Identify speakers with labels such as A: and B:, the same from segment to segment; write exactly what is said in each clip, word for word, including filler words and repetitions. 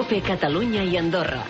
A: COPE Catalunya i Andorra.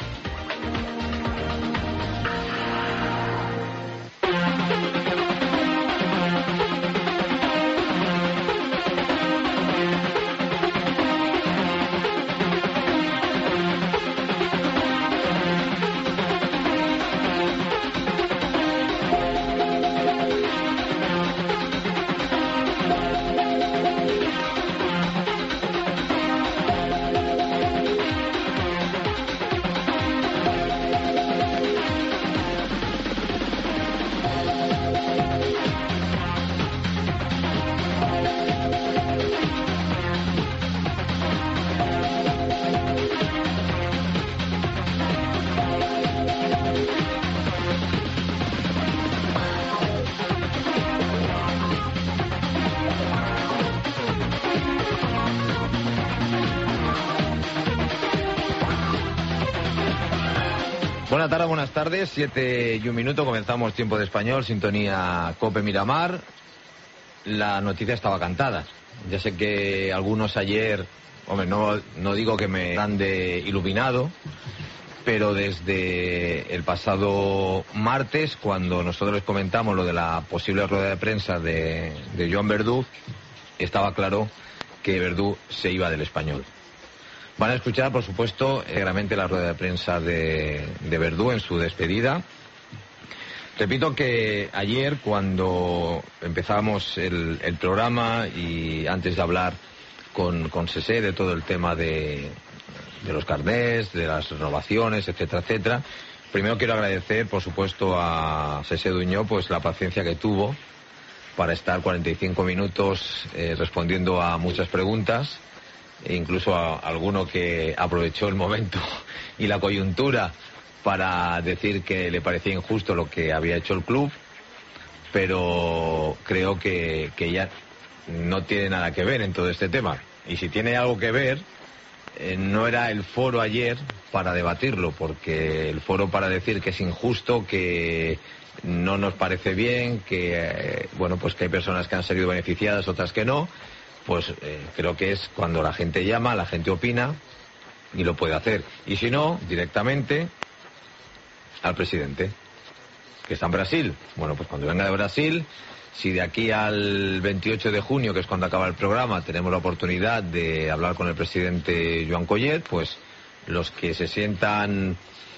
B: Buenas tardes, buenas tardes, siete y un minuto, comenzamos Tiempo de Español, sintonía COPE Miramar. La noticia estaba cantada. Ya sé que algunos ayer, hombre, no, no digo que me han de iluminado, pero desde el pasado martes, cuando nosotros les comentamos lo de la posible rueda de prensa de, de Joan Verdú, estaba claro que Verdú se iba del Español. Van a escuchar, por supuesto, claramente la rueda de prensa de, de Verdú en su despedida. Repito que ayer, cuando empezábamos el, el programa y antes de hablar con, con Sese de todo el tema de, de los carnés, de las renovaciones, etcétera, etcétera, primero quiero agradecer, por supuesto, a Sese Duñó, pues la paciencia que tuvo para estar cuarenta y cinco minutos eh, respondiendo a muchas preguntas. E incluso a alguno que aprovechó el momento y la coyuntura para decir que le parecía injusto lo que había hecho el club, pero creo que, que ya no tiene nada que ver en todo este tema. Y si tiene algo que ver, eh, no era el foro ayer para debatirlo, porque el foro para decir que es injusto, que no nos parece bien, que eh, bueno, pues que hay personas que han salido beneficiadas, otras que no. Pues eh, creo que es cuando la gente llama, la gente opina y lo puede hacer. Y si no, directamente al presidente, que está en Brasil. Bueno, pues cuando venga de Brasil, si de aquí al veintiocho de junio, que es cuando acaba el programa, tenemos la oportunidad de hablar con el presidente Joan Collet, pues los que se sientan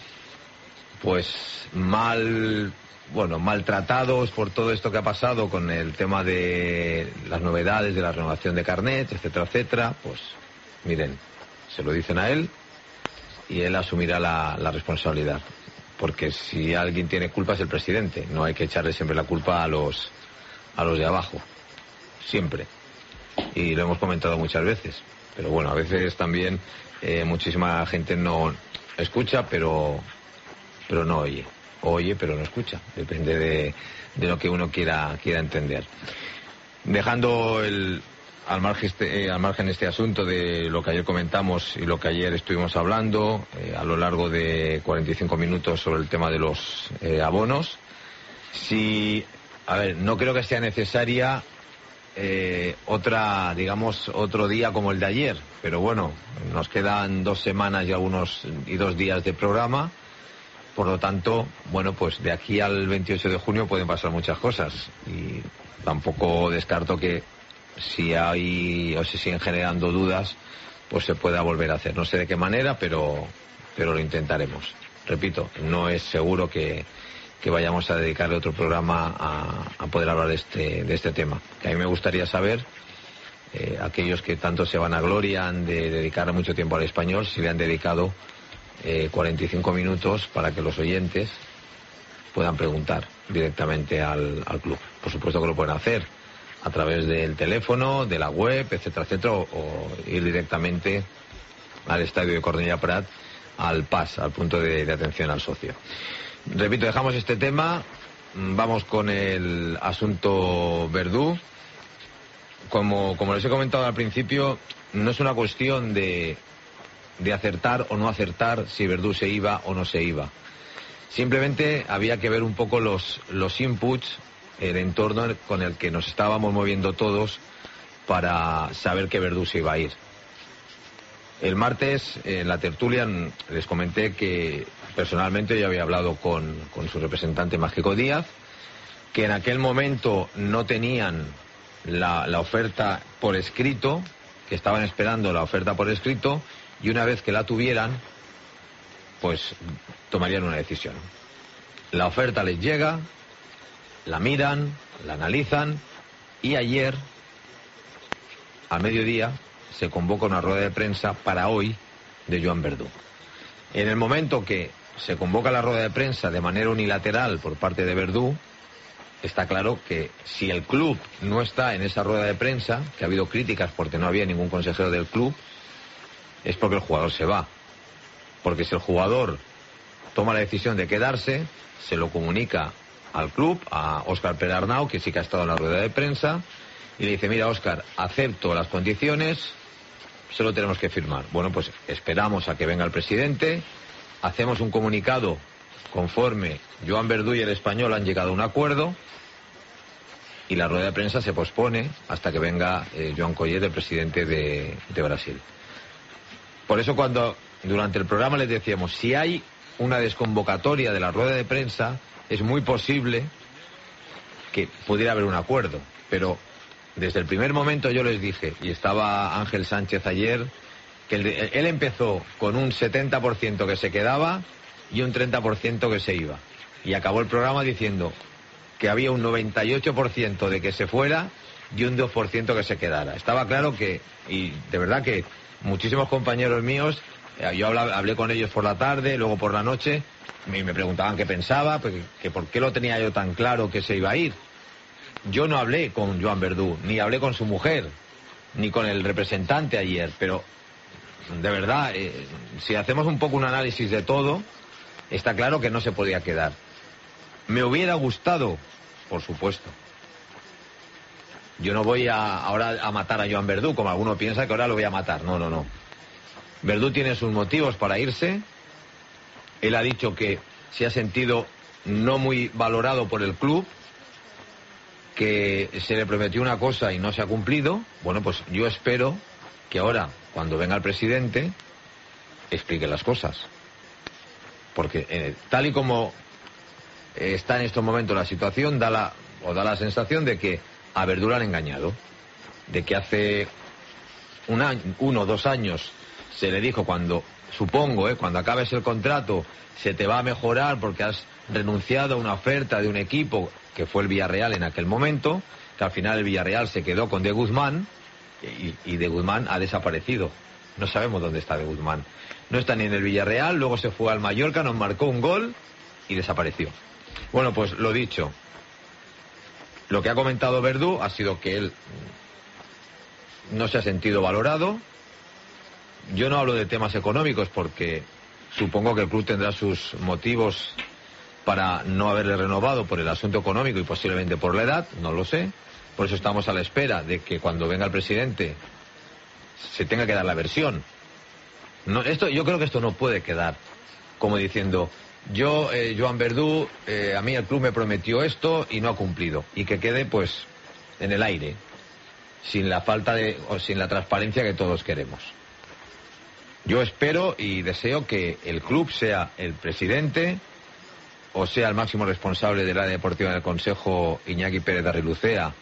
B: pues mal... bueno, maltratados por todo esto que ha pasado con el tema de las novedades de la renovación de carnet, etcétera, etcétera, pues miren, se lo dicen a él y él asumirá la, la responsabilidad. Porque si alguien tiene culpa es el presidente, no hay que echarle siempre la culpa a los, a los de abajo, siempre. Y lo hemos comentado muchas veces, pero bueno, a veces también eh, muchísima gente no escucha, pero, pero no oye. Oye, pero no escucha. Depende de, de lo que uno quiera quiera entender. Dejando el, al, margen este, eh, al margen este asunto de lo que ayer comentamos y lo que ayer estuvimos hablando eh, a lo largo de cuarenta y cinco minutos sobre el tema de los eh, abonos, si, a ver, no creo que sea necesaria eh, otra, digamos, otro día como el de ayer, pero bueno, nos quedan dos semanas y algunos y dos días de programa. Por lo tanto, bueno, pues de aquí al veintiocho de junio pueden pasar muchas cosas y tampoco descarto que si hay o se siguen generando dudas, pues se pueda volver a hacer. No sé de qué manera, pero, pero lo intentaremos. Repito, no es seguro que, que vayamos a dedicarle otro programa a, a poder hablar de este, de este tema. Que a mí me gustaría saber, eh, aquellos que tanto se vanaglorian de dedicar mucho tiempo al español, si le han dedicado Eh, cuarenta y cinco minutos para que los oyentes puedan preguntar directamente al, al club. Por supuesto que lo pueden hacer a través del teléfono, de la web, etcétera, etcétera, o, o ir directamente al estadio de Cornellà Prat, al P A S, al punto de, de atención al socio. Repito, dejamos este tema, vamos con el asunto Verdú. Como, como les he comentado al principio, no es una cuestión de de acertar o no acertar si Verdú se iba o no se iba. Simplemente había que ver un poco los, los inputs, el entorno con el que nos estábamos moviendo todos para saber que Verdú se iba a ir. El martes, en la tertulia, les comenté que personalmente yo había hablado con, con su representante Mágico Díaz, que en aquel momento no tenían la, la oferta por escrito, que estaban esperando la oferta por escrito, y una vez que la tuvieran, pues tomarían una decisión. La oferta les llega, la miran, la analizan, y ayer, al mediodía, se convoca una rueda de prensa para hoy de Joan Verdú. En el momento que se convoca la rueda de prensa de manera unilateral por parte de Verdú, está claro que si el club no está en esa rueda de prensa, que ha habido críticas porque no había ningún consejero del club, es porque el jugador se va. Porque si el jugador toma la decisión de quedarse, se lo comunica al club, a Óscar Pérez Arnau, que sí que ha estado en la rueda de prensa, y le dice: mira, Óscar, acepto las condiciones, solo tenemos que firmar. Bueno, pues esperamos a que venga el presidente, hacemos un comunicado conforme Joan Verdú y el Español han llegado a un acuerdo, y la rueda de prensa se pospone hasta que venga eh, Joan Collet, el presidente de, de Brasil. Por eso cuando durante el programa les decíamos, si hay una desconvocatoria de la rueda de prensa, es muy posible que pudiera haber un acuerdo, pero desde el primer momento yo les dije, y estaba Ángel Sánchez ayer, que él, él empezó con un setenta por ciento que se quedaba y un treinta por ciento que se iba, y acabó el programa diciendo que había un noventa y ocho por ciento de que se fuera y un dos por ciento que se quedara. Estaba claro que, y de verdad que muchísimos compañeros míos, yo hablé, hablé con ellos por la tarde, luego por la noche, y me preguntaban qué pensaba, que, que por qué lo tenía yo tan claro que se iba a ir. Yo no hablé con Joan Verdú, ni hablé con su mujer, ni con el representante ayer, pero de verdad, eh, si hacemos un poco un análisis de todo, está claro que no se podía quedar. Me hubiera gustado, por supuesto. Yo no voy a, ahora a matar a Joan Verdú, como alguno piensa que ahora lo voy a matar. No, no, no. Verdú tiene sus motivos para irse. Él ha dicho que se ha sentido no muy valorado por el club, que se le prometió una cosa y no se ha cumplido. Bueno, pues yo espero que ahora, cuando venga el presidente, explique las cosas. Porque eh, tal y como eh, está en estos momentos la situación, da la, o da la sensación de que a Verdú lo han engañado. De que hace un año, uno o dos años se le dijo, cuando, supongo, eh, cuando acabes el contrato, se te va a mejorar porque has renunciado a una oferta de un equipo que fue el Villarreal en aquel momento, que al final el Villarreal se quedó con De Guzmán, y, y De Guzmán ha desaparecido. No sabemos dónde está De Guzmán. No está ni en el Villarreal, luego se fue al Mallorca, nos marcó un gol y desapareció. Bueno, pues lo dicho, lo que ha comentado Verdú ha sido que él no se ha sentido valorado. Yo no hablo de temas económicos porque supongo que el club tendrá sus motivos para no haberle renovado por el asunto económico y posiblemente por la edad, no lo sé. Por eso estamos a la espera de que cuando venga el presidente se tenga que dar la versión. No, esto, yo creo que esto no puede quedar como diciendo, yo, eh, Joan Verdú, eh, a mí el club me prometió esto y no ha cumplido. Y que quede, pues, en el aire, sin la falta de, o sin la transparencia que todos queremos. Yo espero y deseo que el club sea el presidente, o sea el máximo responsable del área deportiva del Consejo, Iñaki Pérez de Arrilucea.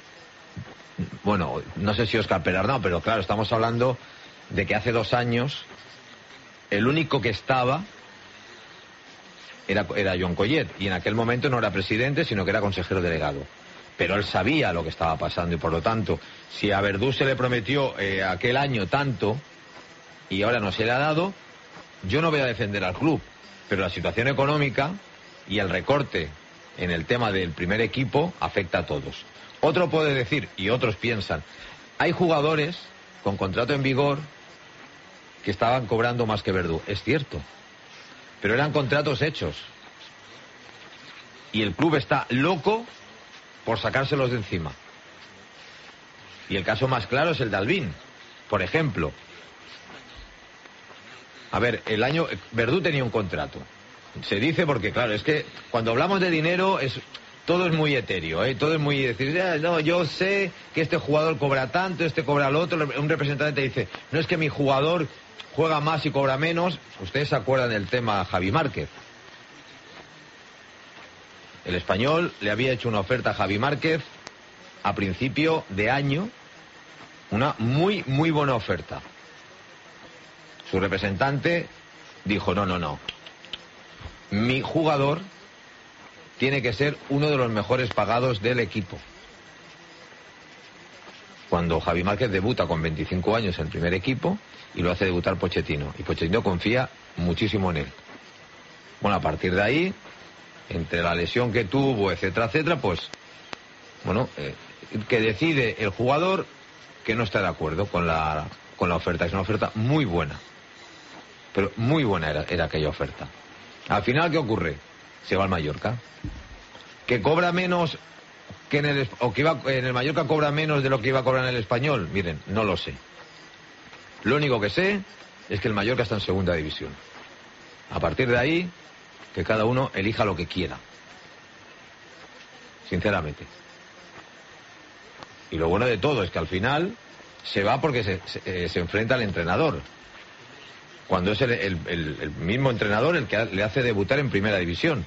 B: Bueno, no sé si Óscar Pérez Arnau, pero claro, estamos hablando de que hace dos años el único que estaba era, era Joan Collet, y en aquel momento no era presidente, sino que era consejero delegado. Pero él sabía lo que estaba pasando y por lo tanto, si a Verdú se le prometió eh, aquel año tanto y ahora no se le ha dado, yo no voy a defender al club, pero la situación económica y el recorte en el tema del primer equipo afecta a todos. Otro puede decir, y otros piensan, hay jugadores con contrato en vigor que estaban cobrando más que Verdú. Es cierto, pero eran contratos hechos. Y el club está loco por sacárselos de encima. Y el caso más claro es el de Albín, por ejemplo. A ver, el año Verdú tenía un contrato. Se dice porque, claro, es que cuando hablamos de dinero es todo es muy etéreo, ¿eh? Todo es muy decir, ah, no, yo sé que este jugador cobra tanto, este cobra lo otro. Un representante dice, no es que mi jugador juega más y cobra menos. Ustedes se acuerdan del tema Javi Márquez. El Español le había hecho una oferta a Javi Márquez a principio de año, una muy, muy buena oferta. Su representante dijo, no, no, no. Mi jugador tiene que ser uno de los mejores pagados del equipo. Cuando Javi Márquez debuta con veinticinco años en el primer equipo y lo hace debutar Pochettino. Y Pochettino confía muchísimo en él. Bueno, a partir de ahí, entre la lesión que tuvo, etcétera, etcétera, pues, bueno, eh, que decide el jugador que no está de acuerdo con la, con la oferta. Es una oferta muy buena. Pero muy buena era, era aquella oferta. Al final, ¿qué ocurre? Se va al Mallorca. ¿Que cobra menos que en el... o que iba, en el Mallorca cobra menos de lo que iba a cobrar en el Español? Miren, no lo sé. Lo único que sé es que el Mallorca está en segunda división. A partir de ahí, que cada uno elija lo que quiera. Sinceramente. Y lo bueno de todo es que al final se va porque se, se, eh, se enfrenta al entrenador. Cuando es el, el, el, el mismo entrenador el que le hace debutar en primera división.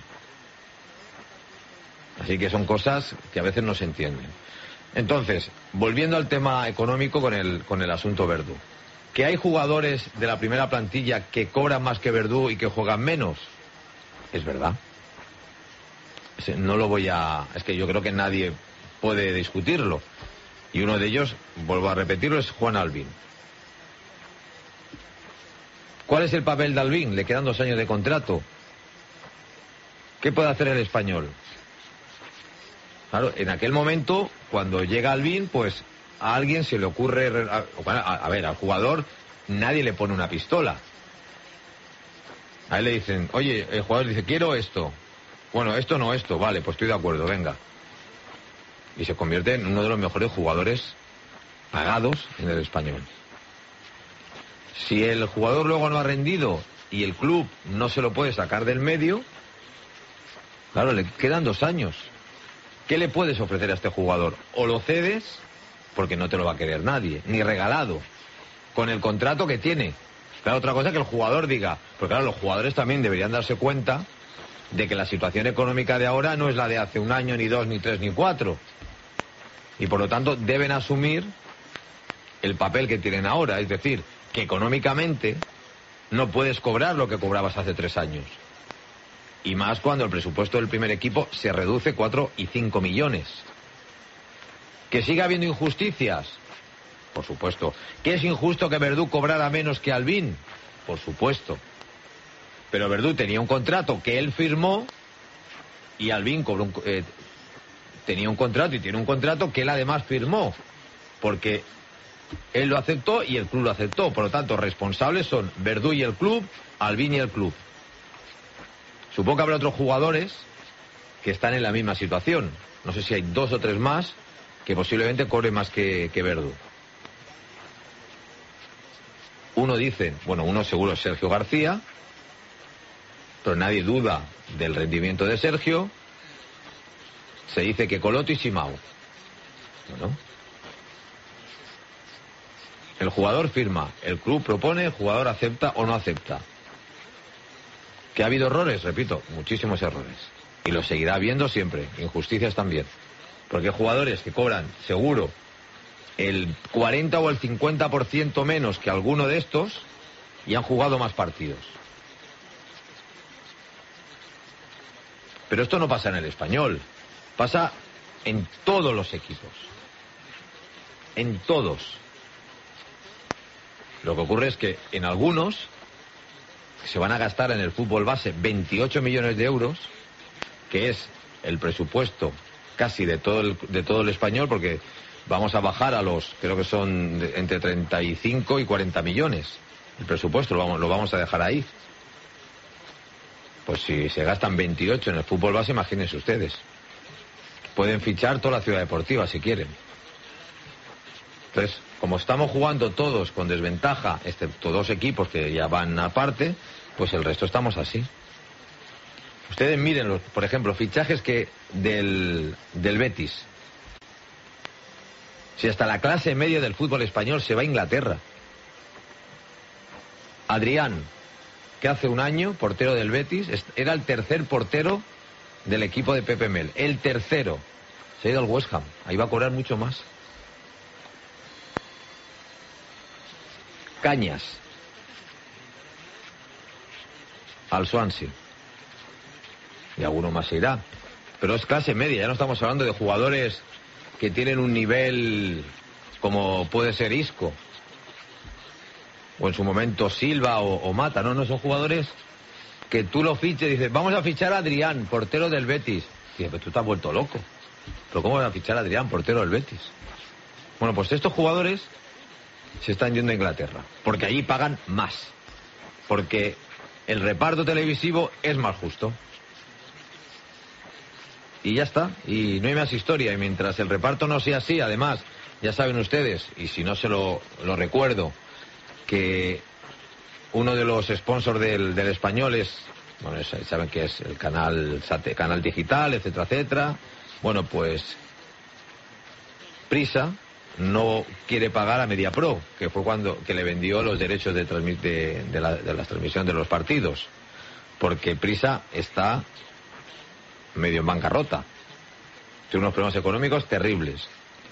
B: Así que son cosas que a veces no se entienden. Entonces, volviendo al tema económico con el, con el asunto Verdú. ¿Que hay jugadores de la primera plantilla que cobran más que Verdú y que juegan menos? Es verdad. No lo voy a... Es que yo creo que nadie puede discutirlo. Y uno de ellos, vuelvo a repetirlo, es Juan Albín. ¿Cuál es el papel de Albín? Le quedan dos años de contrato. ¿Qué puede hacer el Español? Claro, en aquel momento, cuando llega Albín, pues a alguien se le ocurre... A, a, a ver, al jugador nadie le pone una pistola. A él le dicen, oye, el jugador dice, quiero esto. Bueno, esto no, esto, vale, pues estoy de acuerdo, venga. Y se convierte en uno de los mejores jugadores pagados en el Español. Si el jugador luego no ha rendido y el club no se lo puede sacar del medio, claro, le quedan dos años. ¿Qué le puedes ofrecer a este jugador? O lo cedes, porque no te lo va a querer nadie, ni regalado, con el contrato que tiene. Claro, otra cosa es que el jugador diga, porque claro, los jugadores también deberían darse cuenta de que la situación económica de ahora no es la de hace un año, ni dos, ni tres, ni cuatro. Y por lo tanto deben asumir el papel que tienen ahora, es decir, que económicamente no puedes cobrar lo que cobrabas hace tres años. Y más cuando el presupuesto del primer equipo se reduce cuatro y cinco millones. ¿Que siga habiendo injusticias? Por supuesto. ¿Que es injusto que Verdú cobrara menos que Albín? Por supuesto. Pero Verdú tenía un contrato que él firmó y Albín cobró un, eh, tenía un contrato y tiene un contrato que él además firmó. Porque él lo aceptó y el club lo aceptó. Por lo tanto, responsables son Verdú y el club, Albín y el club. Supongo que habrá otros jugadores que están en la misma situación. No sé si hay dos o tres más que posiblemente cobren más que, que Verdú. Uno dice, bueno, uno seguro es Sergio García, pero nadie duda del rendimiento de Sergio. Se dice que Coloto y Simao. Bueno. El jugador firma, el club propone, el jugador acepta o no acepta. ¿Que ha habido errores? Repito, muchísimos errores. Y los seguirá habiendo siempre, injusticias también. Porque hay jugadores que cobran, seguro, el cuarenta o el cincuenta por ciento menos que alguno de estos y han jugado más partidos. Pero esto no pasa en el Español, pasa en todos los equipos. En todos. Lo que ocurre es que en algunos se van a gastar en el fútbol base veintiocho millones de euros, que es el presupuesto casi de todo el, de todo el Español, porque vamos a bajar a los, creo que son de, entre treinta y cinco y cuarenta millones. El presupuesto lo vamos, lo vamos a dejar ahí. Pues si se gastan veintiocho en el fútbol base, imagínense ustedes. Pueden fichar toda la ciudad deportiva si quieren. Entonces, como estamos jugando todos con desventaja, excepto dos equipos que ya van aparte, pues el resto estamos así. Ustedes miren, los, por ejemplo, fichajes que del, del Betis. Si hasta la clase media del fútbol español se va a Inglaterra. Adrián, que hace un año, portero del Betis, era el tercer portero del equipo de Pepe Mel. El tercero. Se ha ido al West Ham. Ahí va a cobrar mucho más. Cañas. Al Swansea. Y alguno más se irá. Pero es clase media, ya no estamos hablando de jugadores que tienen un nivel como puede ser Isco. O en su momento Silva o, o Mata, ¿no? No son jugadores que tú lo fiches y dices, vamos a fichar a Adrián, portero del Betis. Y dices, pero tú te has vuelto loco. ¿Pero cómo vas a fichar a Adrián, portero del Betis? Bueno, pues estos jugadores se están yendo a Inglaterra, porque allí pagan más. Porque el reparto televisivo es más justo. Y ya está, y no hay más historia. Y mientras el reparto no sea así, además, ya saben ustedes, y si no se lo, lo recuerdo, que uno de los sponsors del, del Español es, bueno, saben que es el canal, canal digital, etcétera, etcétera. Bueno, pues Prisa no quiere pagar a MediaPro, que fue cuando que le vendió los derechos de, de, de, la, de la transmisión de los partidos, porque Prisa está medio en bancarrota, tiene unos problemas económicos terribles.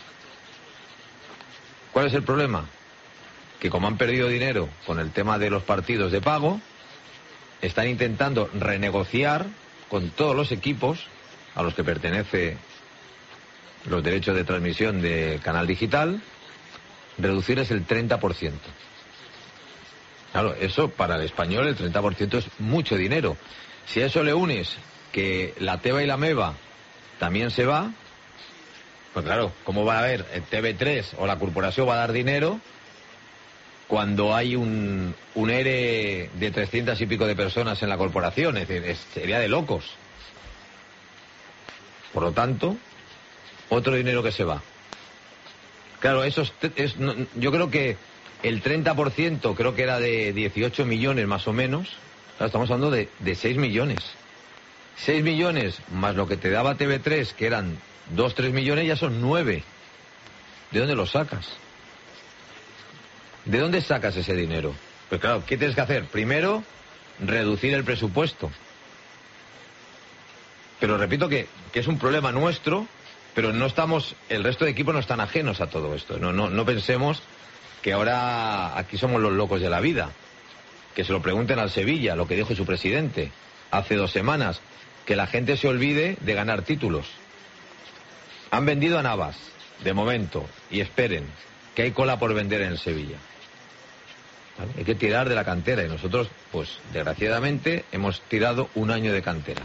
B: ¿Cuál es el problema? Que como han perdido dinero con el tema de los partidos de pago, están intentando renegociar con todos los equipos a los que pertenece los derechos de transmisión de canal digital, reducirles el treinta por ciento. Claro, eso para el Español el treinta por ciento es mucho dinero. Si a eso le unes que la Teba y la Meva también se va, pues claro, ¿cómo va a haber el T V tres o la corporación va a dar dinero cuando hay un, un E R E de trescientas y pico de personas en la corporación? Es decir, es, sería de locos. Por lo tanto, otro dinero que se va. Claro, eso es, es, no, yo creo que el treinta por ciento creo que era de dieciocho millones más o menos. Claro, estamos hablando de, de seis millones. seis millones más lo que te daba T V tres, que eran dos, tres millones, ya son nueve. ¿De dónde lo sacas? ¿De dónde sacas ese dinero? Pues claro, ¿qué tienes que hacer? Primero, reducir el presupuesto. Pero repito que, que es un problema nuestro, pero no estamos, el resto de equipos no están ajenos a todo esto. No, no, no pensemos que ahora aquí somos los locos de la vida. Que se lo pregunten al Sevilla, lo que dijo su presidente hace dos semanas. Que la gente se olvide de ganar títulos. Han vendido a Navas, de momento, y esperen, que hay cola por vender en el Sevilla. ¿Vale? Hay que tirar de la cantera, y nosotros, pues, desgraciadamente, hemos tirado un año de cantera.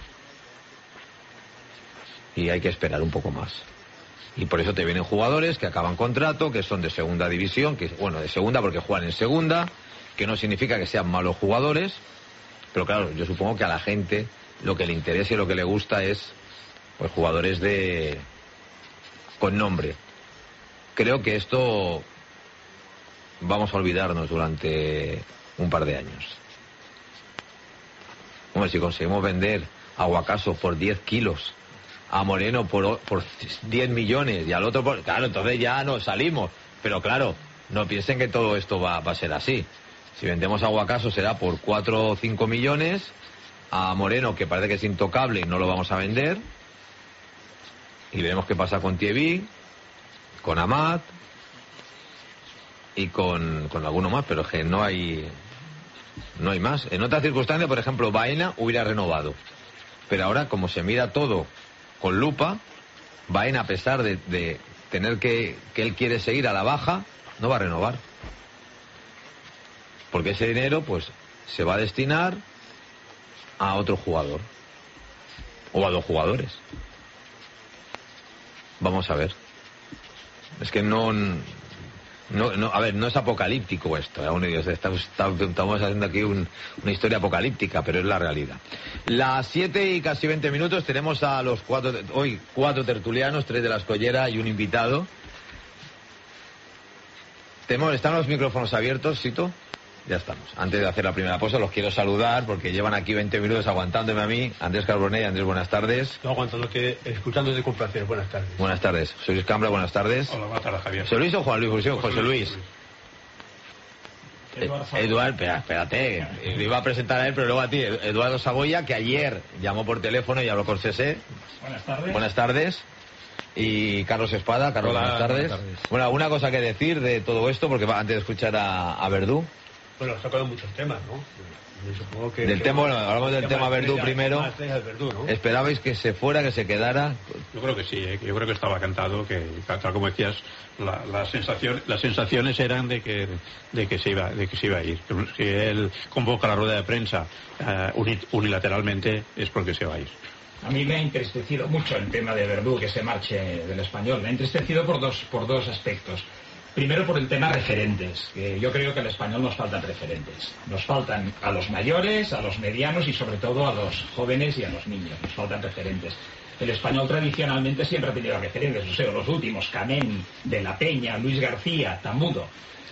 B: Y hay que esperar un poco más. Y por eso te vienen jugadores que acaban contrato, que son de segunda división, que bueno, de segunda porque juegan en segunda, que no significa que sean malos jugadores, pero claro, yo supongo que a la gente lo que le interesa y lo que le gusta es pues jugadores de con nombre. Creo que esto vamos a olvidarnos durante un par de años. Hombre, si conseguimos vender a Guacaso por diez kilos, a Moreno por, por diez millones y al otro por... Claro, entonces ya nos salimos. Pero claro, no piensen que todo esto va, va a ser así. Si vendemos a Guacaso será por cuatro o cinco millones. A Moreno, que parece que es intocable, no lo vamos a vender. Y veremos qué pasa con Thierry, con Amat y con, con alguno más, pero es que no hay, no hay más. En otras circunstancias, por ejemplo, Baena hubiera renovado. Pero ahora, como se mira todo con lupa, Baena, a pesar de, de tener que, que él quiere seguir a la baja, no va a renovar. Porque ese dinero, pues, se va a destinar a otro jugador. O a dos jugadores. Vamos a ver. Es que no... No, no, a ver, no es apocalíptico esto, aún Dios, estamos, estamos haciendo aquí un, una historia apocalíptica, pero es la realidad. Las siete y casi veinte minutos tenemos a los cuatro, hoy cuatro tertulianos, tres de la Escollera y un invitado. Tenemos, ¿están los micrófonos abiertos, Sito? ya estamos. Antes de hacer la primera pausa, los quiero saludar porque llevan aquí veinte minutos aguantándome a mí. Andrés Carbonell. Andrés, buenas tardes.
A: No aguantando, que escuchándote con placer. Buenas tardes.
B: Buenas tardes. Soy Luis Cambra, buenas tardes.
C: Hola, buenas tardes, Javier.
B: ¿José Luis o Juan Luis? José, José Luis.
C: Luis.
B: Eduardo, Eduardo espera, espérate, le iba a presentar a él, pero luego a ti, Eduardo Saboya, que ayer llamó por teléfono y habló con Cesé.
D: Buenas tardes.
B: Buenas tardes. Y Carlos Espada. Carlos,
C: Hola,
B: buenas tardes.
C: buenas tardes.
B: Bueno, ¿alguna cosa que decir de todo esto? Porque va, antes de escuchar a, a Verdú.
A: Bueno, has tocado muchos temas, ¿no? Yo supongo que...
B: Del tema, bueno, hablamos del tema Verdú
A: estrella,
B: primero.
A: tema estrella del Verdú, ¿no?
B: ¿Esperabais que se fuera, que se quedara?
C: Yo creo que sí, ¿eh? Yo creo que estaba cantado, que tal como decías, la, la sensación, las sensaciones eran de que de que se iba de que se iba a ir. Si él convoca la rueda de prensa uh, unilateralmente es porque se va a ir.
D: A mí me ha entristecido mucho el tema de Verdú, que se marche del Español. Me ha entristecido por dos, por dos aspectos. Primero, por el tema referentes, que yo creo que al Español nos faltan referentes. Nos faltan a los mayores, a los medianos y sobre todo a los jóvenes y a los niños. Nos faltan referentes. El Español tradicionalmente siempre ha tenido referentes. O sea, los últimos, Canén, De la Peña, Luis García, Tamudo.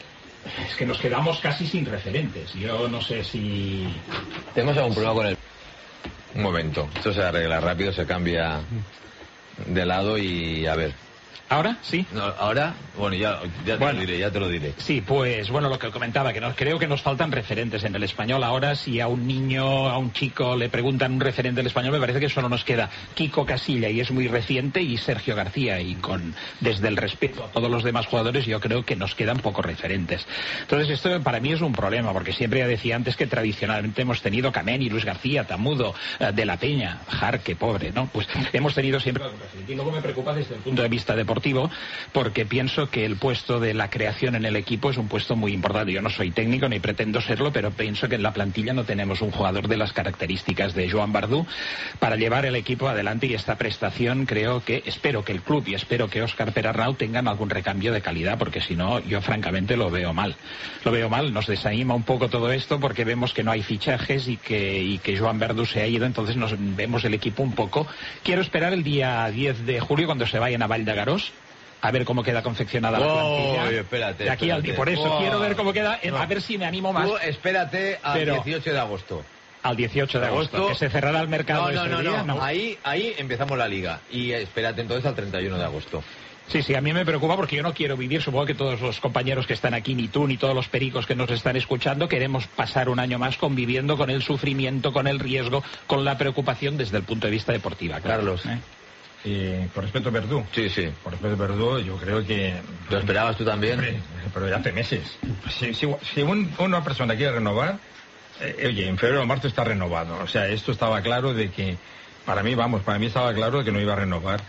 D: Es que nos quedamos casi sin referentes. Yo no sé si...
B: ¿Tenemos algún problema con el...? Un momento, esto se arregla rápido, se cambia de lado y a ver.
E: ¿Ahora? Sí.
B: No, ahora, bueno, ya, ya te
E: Bueno.
B: lo diré, ya te lo diré.
E: Sí, pues bueno, lo que comentaba, que no, creo que nos faltan referentes en el español. Ahora, si a un niño, a un chico le preguntan un referente del español, me parece que solo nos queda Kiko Casilla, y es muy reciente, y Sergio García, y con desde el respeto a todos los demás jugadores, yo creo que nos quedan pocos referentes. Entonces, esto para mí es un problema, porque siempre ya decía antes que tradicionalmente hemos tenido Camén y Luis García, Tamudo, eh, De la Peña, Jarque, pobre, ¿no? Pues hemos tenido siempre algún referente. Y luego me preocupa desde el punto de vista deportivo, porque pienso que el puesto de la creación en el equipo es un puesto muy importante. Yo no soy técnico ni pretendo serlo, pero pienso que en la plantilla no tenemos un jugador de las características de Joan Verdú para llevar el equipo adelante, y esta prestación creo que, espero que el club y espero que Óscar Perarnau tengan algún recambio de calidad, porque si no, yo francamente lo veo mal. Lo veo mal, nos desanima un poco todo esto porque vemos que no hay fichajes y que, y que Joan Verdú se ha ido, entonces nos vemos el equipo un poco. Quiero esperar el día diez de julio cuando se vayan a Vall de Garós, a ver cómo queda confeccionada la plantilla.
B: Oh, espérate,
E: de aquí
B: espérate.
E: al, por eso
B: Oh.
E: quiero ver cómo queda, a ver si me animo más.
B: Tú espérate al
E: Pero-
B: dieciocho de agosto.
E: Al dieciocho de agosto,
B: Agosto.
E: que se cerrará el mercado
B: No, no,
E: ese
B: no,
E: día,
B: no,
E: ¿no?
B: Ahí, ahí empezamos la liga. Y espérate entonces al treinta y uno de agosto.
E: Sí, sí, a mí me preocupa porque yo no quiero vivir, supongo que todos los compañeros que están aquí, ni tú, ni todos los pericos que nos están escuchando, queremos pasar un año más conviviendo con el sufrimiento, con el riesgo, con la preocupación desde el punto de vista deportivo.
B: Carlos.
E: ¿Eh?
F: Eh, con respecto a Verdú,
B: Sí, sí.
F: con respecto a Verdú, yo creo que...
B: ¿Lo esperabas tú también?
F: Hombre, pero ya hace meses. Si, si, si un- una persona quiere renovar, eh, oye, en febrero o marzo está renovado. O sea, esto estaba claro de que, para mí, vamos, para mí estaba claro de que no iba a renovar.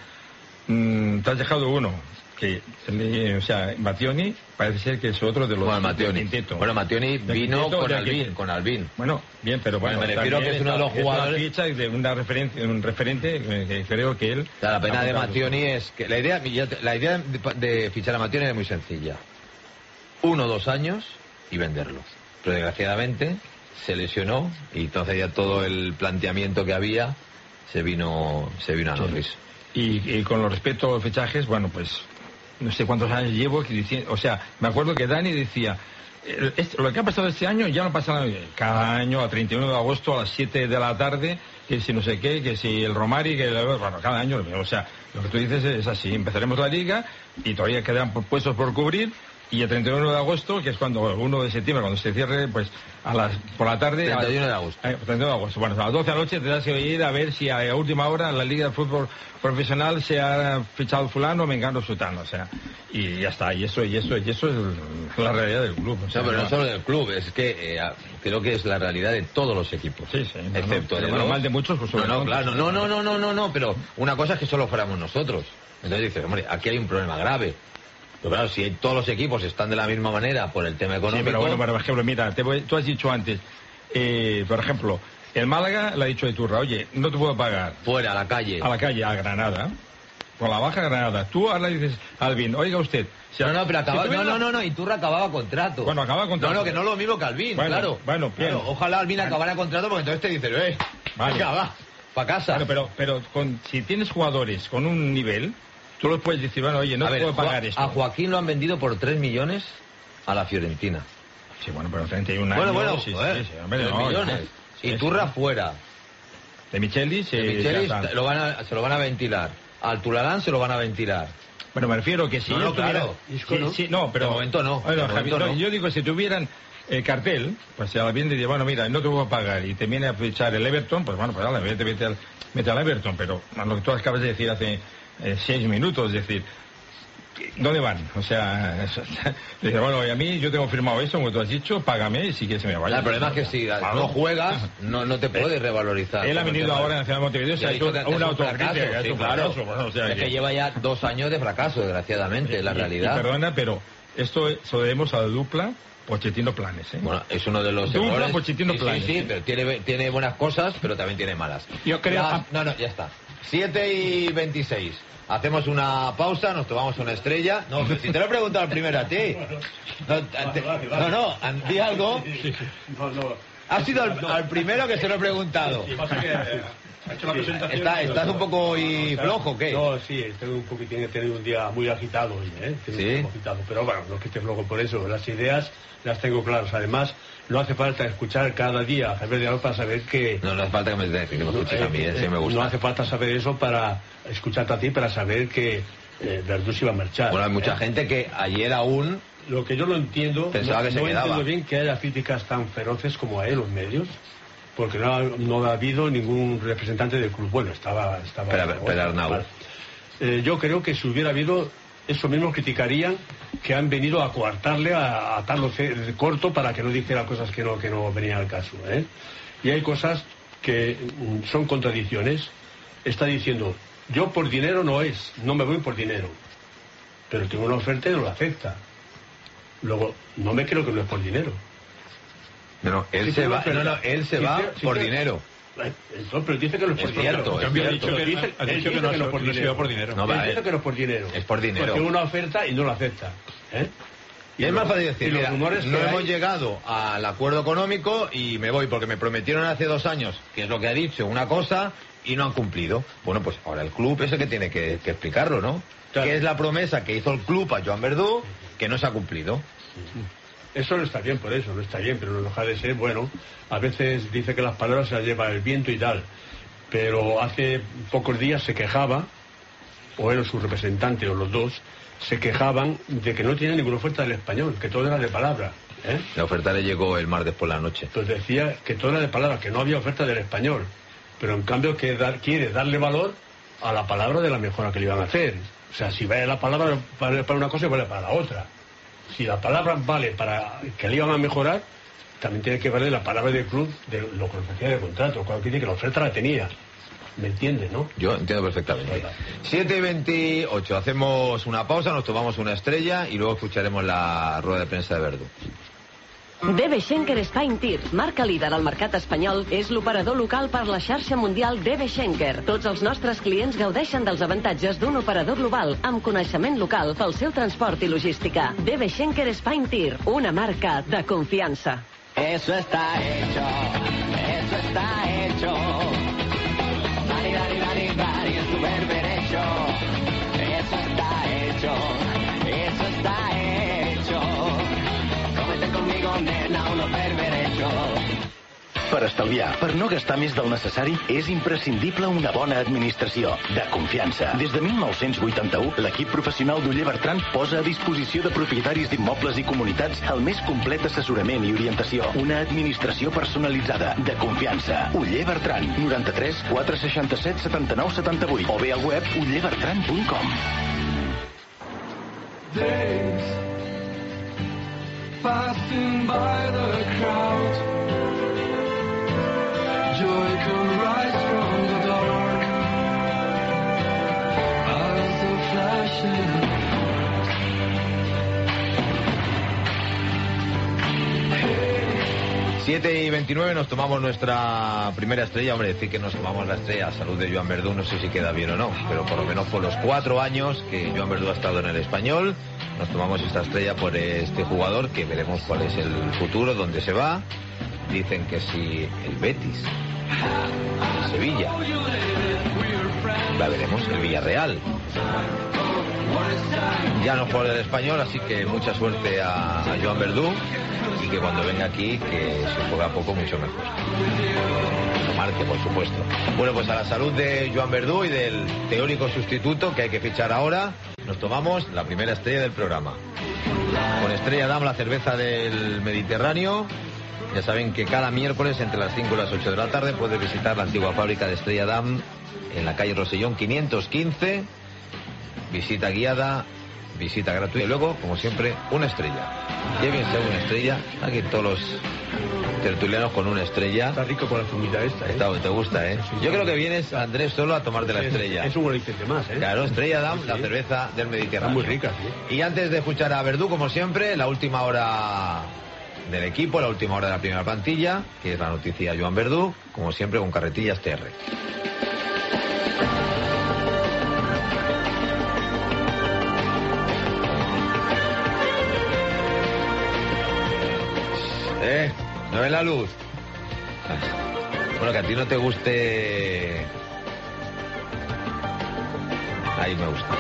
F: Mm, te has dejado uno, que, le- o sea, Mattioni, parece ser que es otro de los...
B: Bueno, Mattioni.
F: del quinteto.
B: Bueno, Mattioni
F: Del
B: vino
F: quinteto,
B: con
F: del
B: Albín,
F: quinteto.
B: con Albín.
F: Bueno, bien, pero bueno,
B: Bueno, me refiero
F: también
B: que es uno de los
F: es una
B: jugadores-
F: ficha de una referencia, un referente eh, que creo que él...
B: O sea, la pena de
F: ha apuntado.
B: Mattioni es que la idea, ya te- la idea de, de fichar a Mattioni es muy sencilla. Uno o dos años y venderlo. Pero desgraciadamente se lesionó y entonces ya todo el planteamiento que había se vino, se vino a
F: Sí.
B: Norris.
F: Y, y con los respecto a los fichajes, bueno, pues no sé cuántos años llevo que dici- o sea, me acuerdo que Dani decía, eh, este- lo que ha pasado este año ya no pasa nada. Cada año, a treinta y uno de agosto, a las siete de la tarde, que si no sé qué, que si el Romari, que el- bueno, cada año, o sea, lo que tú dices es así, empezaremos la liga y todavía quedan puestos por cubrir. Y el treinta y uno de agosto, que es cuando, el uno de septiembre, cuando se cierre, pues a las por la tarde...
B: treinta y uno
F: a-
B: de agosto.
F: eh, treinta y uno de agosto. Bueno, a las doce de la noche tendrás que ir a ver si a, a última hora la Liga de Fútbol Profesional se ha fichado fulano, mengano, sutano, o sea, y ya está, y eso, y eso, y eso es el- la realidad del club. O
B: O
F: sea,
B: sea, pero no
F: no-
B: solo del club, es que eh, a- creo que es la realidad de todos los equipos.
F: Sí, sí, no,
B: excepto
F: no,
B: de
F: pero
B: los-
F: mal de muchos, pues
B: No,
F: sobre
B: no,
F: todo.
B: claro, no, no, no, no, no, no, pero una cosa es que solo fuéramos nosotros. Entonces dices, hombre, aquí hay un problema grave. Pero claro, si todos los equipos están de la misma manera por el tema
F: Sí,
B: económico...
F: pero bueno, por ejemplo, mira, te voy- tú has dicho antes, eh, por ejemplo, el Málaga le ha dicho a Iturra, oye, no te puedo pagar
B: Fuera, a la calle.
F: a la calle, a Granada, con la baja Granada. Tú ahora le dices, Alvin, oiga usted... si-
B: No, no, pero
F: si
B: acaba...
F: tú
B: no,
F: ves
B: no,
F: la-
B: no, no, Iturra acababa contrato.
F: Bueno, acaba contrato.
B: No, no, que no es lo mismo que Albín,
F: Bueno,
B: claro.
F: bueno, bien.
B: Claro, ojalá Albín
F: Bueno.
B: acabara contrato porque entonces te dicen, eh,
F: Vale.
B: venga, va, pa' casa.
F: Claro, pero, pero con, si tienes jugadores con un nivel, tú los puedes decir, bueno, oye, no
B: a
F: te
B: ver,
F: puedo pagar
B: Jo-
F: esto.
B: a Joaquín lo han vendido por tres millones a la Fiorentina.
F: Sí, bueno, pero treinta y un
B: Bueno,
F: años...
B: bueno,
F: sí,
B: joder,
F: sí, sí, hombre,
B: tres
F: no,
B: millones.
F: sí,
B: Y
F: sí,
B: Turra
F: sí.
B: fuera.
F: De Michelis...
B: De
F: eh,
B: Michelis
F: ya está.
B: lo van a- se lo van a ventilar. Al Tulalán se lo van a ventilar.
F: Bueno, me refiero que si
B: No, no,
F: ellos tuvieran-
B: claro.
F: sí,
A: ¿no?
F: sí, no, pero...
B: De momento no,
F: Bueno,
B: de
F: Javi,
B: momento
F: no,
B: no.
F: yo digo, si tuvieran el cartel, pues a la bien diría, bueno, mira, no te voy a pagar y te viene a fichar el Everton, pues bueno, pues dale, vete, vete al, vete al Everton, pero lo que tú acabas de decir hace eh, seis minutos, es decir, ¿dónde van? O sea, eso, dice, bueno, y a mí yo tengo firmado eso, como tú has dicho, págame y si quieres me vaya.
B: El problema es que si
F: Claro.
B: no juegas, no, no te puedes revalorizar.
F: Él ha
B: Como el
F: venido
B: tema-
F: ahora en Nacional de Montevideo, se
B: Ya
F: ha
B: he
F: hecho
B: dicho que es
F: una
B: un fracaso,
F: autocrítica,
B: sí,
F: es un
B: claro.
F: fracaso, bueno, o sea,
B: Es que lleva ya dos años de fracaso, desgraciadamente, es la
F: y-
B: realidad.
F: y perdona, pero esto se lo debemos a la dupla Pochettino Planes, ¿eh?
B: Bueno, es uno de los
F: Dupla,
B: errores.
F: Pochettino,
B: sí, sí,
F: Planes.
B: sí, pero tiene, tiene buenas cosas, pero también tiene malas.
E: Yo creo-
B: Ya- no, no, ya está. siete y veintiséis. Hacemos una pausa, nos tomamos una estrella. No, pero si te lo he preguntado primero a ti. No, te- no, no, an- di algo.
A: No, no.
B: Has sido al, al primero que se lo he preguntado.
C: Pasa que ha hecho la presentación.
B: Está, ¿Estás un poco y flojo o qué?
A: No, sí, tengo un poquitín, he tenido un día muy agitado hoy, ¿eh? Tengo
B: ¿Sí?
A: un poco agitado, pero bueno, no es que esté flojo por eso, las ideas las tengo claras. Además, no hace falta escuchar cada día a Javier de Alba para saber que...
B: No, no hace falta que me, que me escuches a mí, ¿eh? Sí me
A: No
B: gusta.
A: hace falta saber eso para escucharte a ti, para saber que eh, Verdú se iba a marchar.
B: Bueno, hay mucha
A: ¿eh?
B: gente que ayer aún...
A: Lo que yo no entiendo,
B: Pensaba
A: no,
B: que se
A: no
B: quedaba.
A: entiendo bien que haya críticas tan feroces como a él, los medios, porque no ha, no ha habido ningún representante del club. Bueno, estaba... estaba
B: Pera- Pedernau.
A: Vale. Eh, yo creo que si hubiera habido, eso mismo criticarían que han venido a coartarle, a, a atarlo ce- corto para que no dijera cosas que no, que no venían al caso, ¿eh? Y hay cosas que mm, son contradicciones. Está diciendo, yo por dinero no es, no me voy por dinero, pero tengo una oferta y no la acepta. Luego, no me creo que no es por dinero.
B: No, no, él
A: Sí,
B: se
A: sí,
B: va,
A: pero-
B: no, no, él se
A: sí,
B: va
A: sí, sí,
B: por
A: sí.
B: dinero.
A: Eh, Entonces, pero dice que no es por
B: Es
A: dinero.
B: cierto,
A: En
B: es
A: cambio, ha
B: cierto.
A: dicho que,
C: Él
A: dice,
C: ha
A: él
C: dicho que
A: dice
C: no
A: que
C: es
A: no es por
C: no ha sido
A: dinero.
C: por dinero.
B: No,
A: Él
B: va,
A: dice
B: eh.
A: que no es por dinero.
B: Es por dinero.
A: Porque tiene una oferta y no la acepta. ¿eh?
B: Y es más fácil
A: y
B: decir,
A: los
B: mira,
A: rumores
B: no
A: que
B: hemos
A: hay-
B: llegado al acuerdo económico y me voy porque me prometieron hace dos años, que es lo que ha dicho, una cosa, y no han cumplido. Bueno, pues ahora el club es el que tiene que, que explicarlo, ¿no?
A: Claro.
B: Que es la promesa que hizo el club a Joan Verdú, que no se ha cumplido.
A: Eso no está bien, por eso, no está bien, pero no deja de ser, bueno, a veces dice que las palabras se las lleva el viento y tal, pero hace pocos días se quejaba, o él o su representante, o los dos, se quejaban de que no tenía ninguna oferta del Español, que todo era de palabra, ¿eh?
B: La oferta le llegó el martes por la noche.
A: Entonces decía que todo era de palabra, que no había oferta del Español, pero en cambio que dar, quiere darle valor a la palabra de la mejora que le iban a hacer. O sea, si vale la palabra vale para una cosa y vale para la otra. Si la palabra vale para que le iban a mejorar, también tiene que valer la palabra del club de lo que ofrecía de contrato, cuando dice que la oferta la tenía. ¿Me entiendes, no?
B: Yo entiendo perfectamente. siete y veintiocho, hacemos una pausa, nos tomamos una estrella y luego escucharemos la rueda de prensa de Verdú.
G: D B Schenker Spine Tir, marca líder al mercat espanyol, és l'operador local per la xarxa mundial D B Schenker. Tots els nostres clients gaudeixen dels avantatges d'un operador global amb coneixement local pel seu transport i logística. D B Schenker Spine Tir, una marca de confiança.
H: Eso está hecho, eso está hecho. Dani, Dani, Dani, Dani, es tu berberecho. Eso está hecho, eso está hecho. Cómete conmigo, nena, unos berberechos.
I: Per estalviar, per no gastar més del necessari, és imprescindible una bona administració, de confiança. Des de mil nou-cents vuitanta-u, l'equip professional d'Oller Bertran posa a disposició de propietaris d'immobles i comunitats el més complet assessorament i orientació. Una administració personalitzada, de confiança. Oller Bertran, noranta-tres quatre seixanta-set setanta-nou setanta-vuit o bé al web oller bertran punt com.
J: Days passing by the crowd. Joy can rise from the dark as the flashing
B: siete y veintinueve, nos tomamos nuestra primera estrella. Hombre, decir que nos tomamos la estrella a salud de Joan Verdú no sé si queda bien o no, pero por lo menos por los cuatro años que Joan Verdú ha estado en el Español, nos tomamos esta estrella por este jugador, que veremos cuál es el futuro, dónde se va. Dicen que si el Betis, el Sevilla, la veremos, el Villarreal. ya no juega el Español, así que mucha suerte a, a Joan Verdú y que cuando venga aquí que se juega poco mucho mejor. Lo marque, por supuesto. Bueno, pues a la salud de Joan Verdú y del teórico sustituto que hay que fichar ahora, nos tomamos la primera estrella del programa. Con Estrella Damm, la cerveza del Mediterráneo. Ya saben que cada miércoles entre las cinco y las ocho de la tarde puedes visitar la antigua fábrica de Estrella Damm en la calle Rosellón quinientos quince. Visita guiada, visita gratuita y luego, como siempre, una estrella. Llévense una estrella. Aquí todos los tertulianos con una estrella.
A: Está rico con la fumita esta, ¿eh?
B: Está, te gusta, ¿eh? Yo creo que vienes, Andrés, solo a tomarte la estrella.
A: Es, es un bolígrafo más, ¿eh?
B: Claro, Estrella Damm,
A: sí,
B: la
A: sí.
B: cerveza del Mediterráneo.
A: Está muy rica, sí.
B: Y antes de escuchar a Verdú, como siempre, la última hora del equipo, la última hora de la primera plantilla, que es la noticia Joan Verdú, como siempre con Carretillas T R. Eh, ¿no ves la luz? Bueno, que a ti no te guste. Ahí me gusta.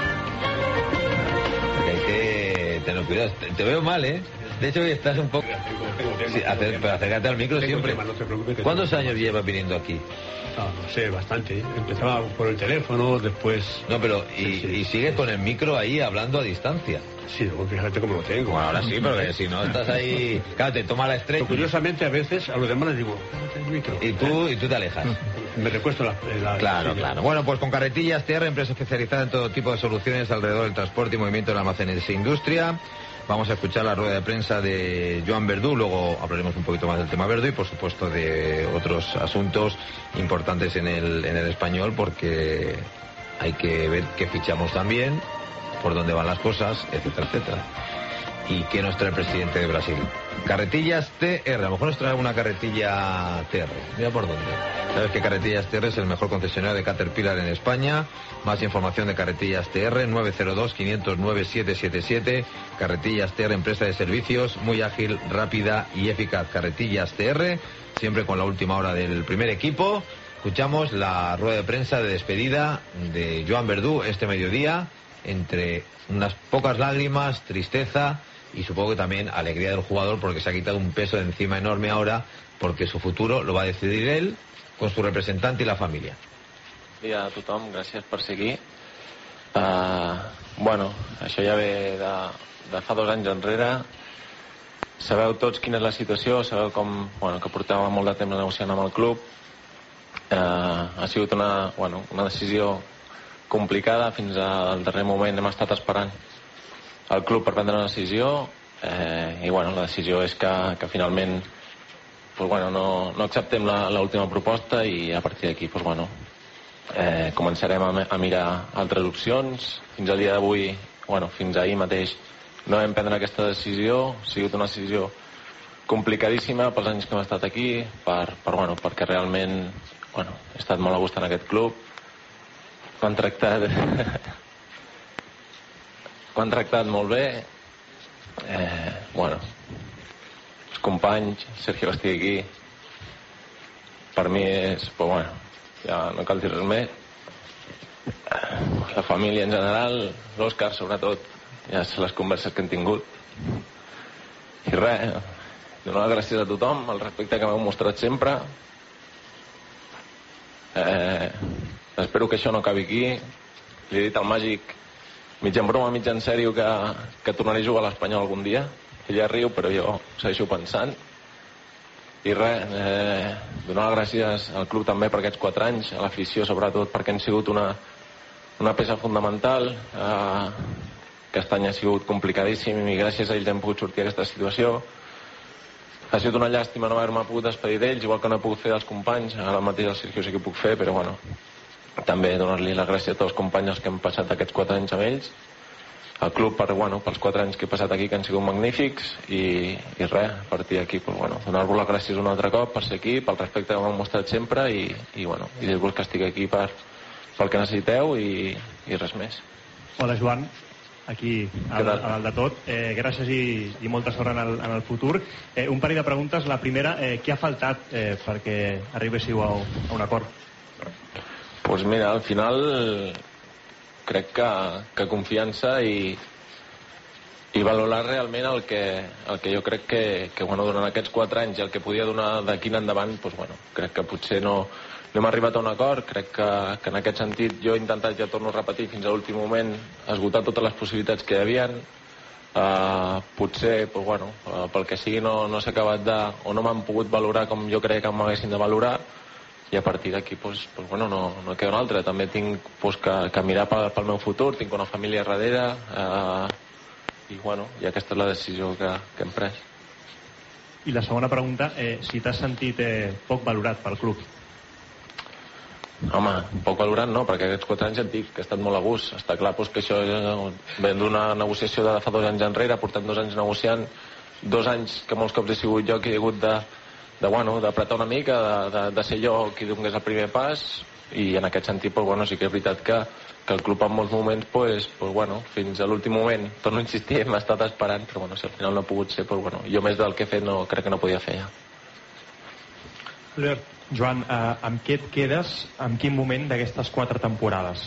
B: Porque hay que tener cuidado. Te, te veo mal, ¿eh? De hecho, estás un poco... Sí, acer, pero acércate al micro siempre.
A: Tema, no te preocupes,
B: ¿Cuántos años llevas viniendo aquí?
A: Ah, no sé, bastante. Empezaba por el teléfono, después...
B: No, pero y,
A: sí, sí.
B: y sigues con el micro ahí hablando a distancia.
A: Sí, luego fíjate cómo lo tengo.
B: Bueno, ahora sí, pero que si no estás ahí... Claro, te toma la estrella.
A: Pero curiosamente, a veces, a los demás les digo... El micro.
B: Y tú, y tú te alejas.
A: Me recuesto la... la
B: Claro,
A: sí,
B: claro. Bueno, pues con Carretillas T R, empresa especializada en todo tipo de soluciones alrededor del transporte y movimiento de almacenes e industria. Vamos a escuchar la rueda de prensa de Joan Verdú, luego hablaremos un poquito más del tema Verdú y por supuesto de otros asuntos importantes en el, en el Español, porque hay que ver qué fichamos también, por dónde van las cosas, etcétera, etcétera. ¿Y qué nos trae el presidente de Brasil? Carretillas T R, a lo mejor nos trae una carretilla T R. Mira por dónde. Sabes que Carretillas T R es el mejor concesionario de Caterpillar en España. Más información de Carretillas T R, nueve cero dos, quinientos nueve, siete siete siete. Carretillas T R, empresa de servicios, muy ágil, rápida y eficaz. Carretillas T R, siempre con la última hora del primer equipo. Escuchamos la rueda de prensa de despedida de Joan Verdú este mediodía, entre unas pocas lágrimas, tristeza y supongo que también alegría del jugador, porque se ha quitado un peso de encima enorme ahora, porque su futuro lo va a decidir él con su representante y la familia.
K: Bon dia a tothom, gràcies per ser aquí. Uh, bueno, això ja ve de, de fa dos anys enrere. Sabeu tots quina és la situació, sabeu com, bueno, que portava molt de temps negociant amb el club. Uh, ha sigut una, bueno, una decisió complicada, fins al darrer moment hem estat esperant el club per prendre una decisió, eh, i bueno, la decisió és que, que finalment pues, bueno, no, no acceptem l'última proposta i a partir d'aquí pues, bueno, eh, començarem a, a mirar altres opcions. Fins al dia d'avui, bueno, fins ahir mateix no vam prendre aquesta decisió, ha sigut una decisió complicadíssima pels anys que hem estat aquí, per, per, bueno, perquè realment bueno, he estat molt a gust en aquest club. M'han tractat m'han tractat molt bé, eh, bueno, els companys, Sergio que estigui aquí per mi és, però bueno, ja no cal dir res més, la família en general, l'Òscar sobretot, ja sé les converses que hem tingut i res, donar les gràcies a tothom, el respecte que m'heu mostrat sempre. Eh, espero que això no acabi aquí. Li he dit al Màgic, mig en broma, mig en sèrio, que, que tornaré a jugar a l'Espanyol algun dia. Ella riu, però jo segueixo pensant. I res, eh, donar les gràcies al club també per aquests quatre anys, a l'afició sobretot, perquè han sigut una, una peça fundamental. Eh, aquest any ha sigut complicadíssim i gràcies a ells hem pogut sortir d'aquesta situació. Ha sigut una llàstima no haver-me pogut despedir d'ells, igual que no he pogut fer dels companys. Ara mateix el Sergio sí que ho puc fer, però bueno, també donar-li les gràcies a tots els companys que hem passat aquests quatre anys amb ells, al club per, bueno, pels quatre anys que he passat aquí, que han sigut magnífics, i, i res, a partir d'aquí pues, bueno, donar-vos les gràcies un altre cop per ser aquí, pel respecte que m'heu mostrat sempre, i, i, bueno, i dir-vos que estic aquí per, pel que necessiteu i, i res més.
L: Hola Joan, aquí al, al de tot, eh, gràcies i, i molta sort en el, en el futur. Eh, un parell de preguntes. La primera, eh, què ha faltat eh, perquè arribéssiu a, a un acord?
K: Pues mira, al final crec que, que confiança i, i valorar realment el que, el que jo crec que, que bueno, durant aquests quatre anys i el que podia donar d'aquí en endavant, doncs, bueno, crec que potser no, no hem arribat a un acord. Crec que, que en aquest sentit jo he intentat, ja torno a repetir, fins a l'últim moment esgotar totes les possibilitats que hi havia. Uh, potser pues, bueno, uh, pel que sigui no, no s'ha acabat de, o no m'han pogut valorar com jo crec que m'haguessin de valorar, i a partir d'aquí pues, pues, bueno, no, no queda un altre. També tinc pues, que, que mirar pel, pel meu futur, tinc una família darrere, uh, i, bueno, i aquesta és la decisió que, que hem pres.
L: I la segona pregunta, eh, si t'has sentit eh, poc valorat pel club?
K: Home, poc valorat no, perquè aquests quatre anys ja et dic que he estat molt a gust. Està clar pues, que això ve d'una negociació de fa dos anys enrere, portem dos anys negociant, dos anys que molts cops he sigut jo qui he hagut de, de bueno, d'apretar una mica, de, de, de ser jo qui donés el primer pas, i en aquest sentit pues, bueno, sí que és veritat que, que el club en molts moments pues, pues, bueno, fins a l'últim moment, torno a insistir, hem estat esperant, però bueno, si al final no ha pogut ser, pues, bueno, jo més del que he fet no, crec que no podia fer ja.
L: Albert, Joan, eh, amb què et quedes, en quin moment d'aquestes quatre temporades?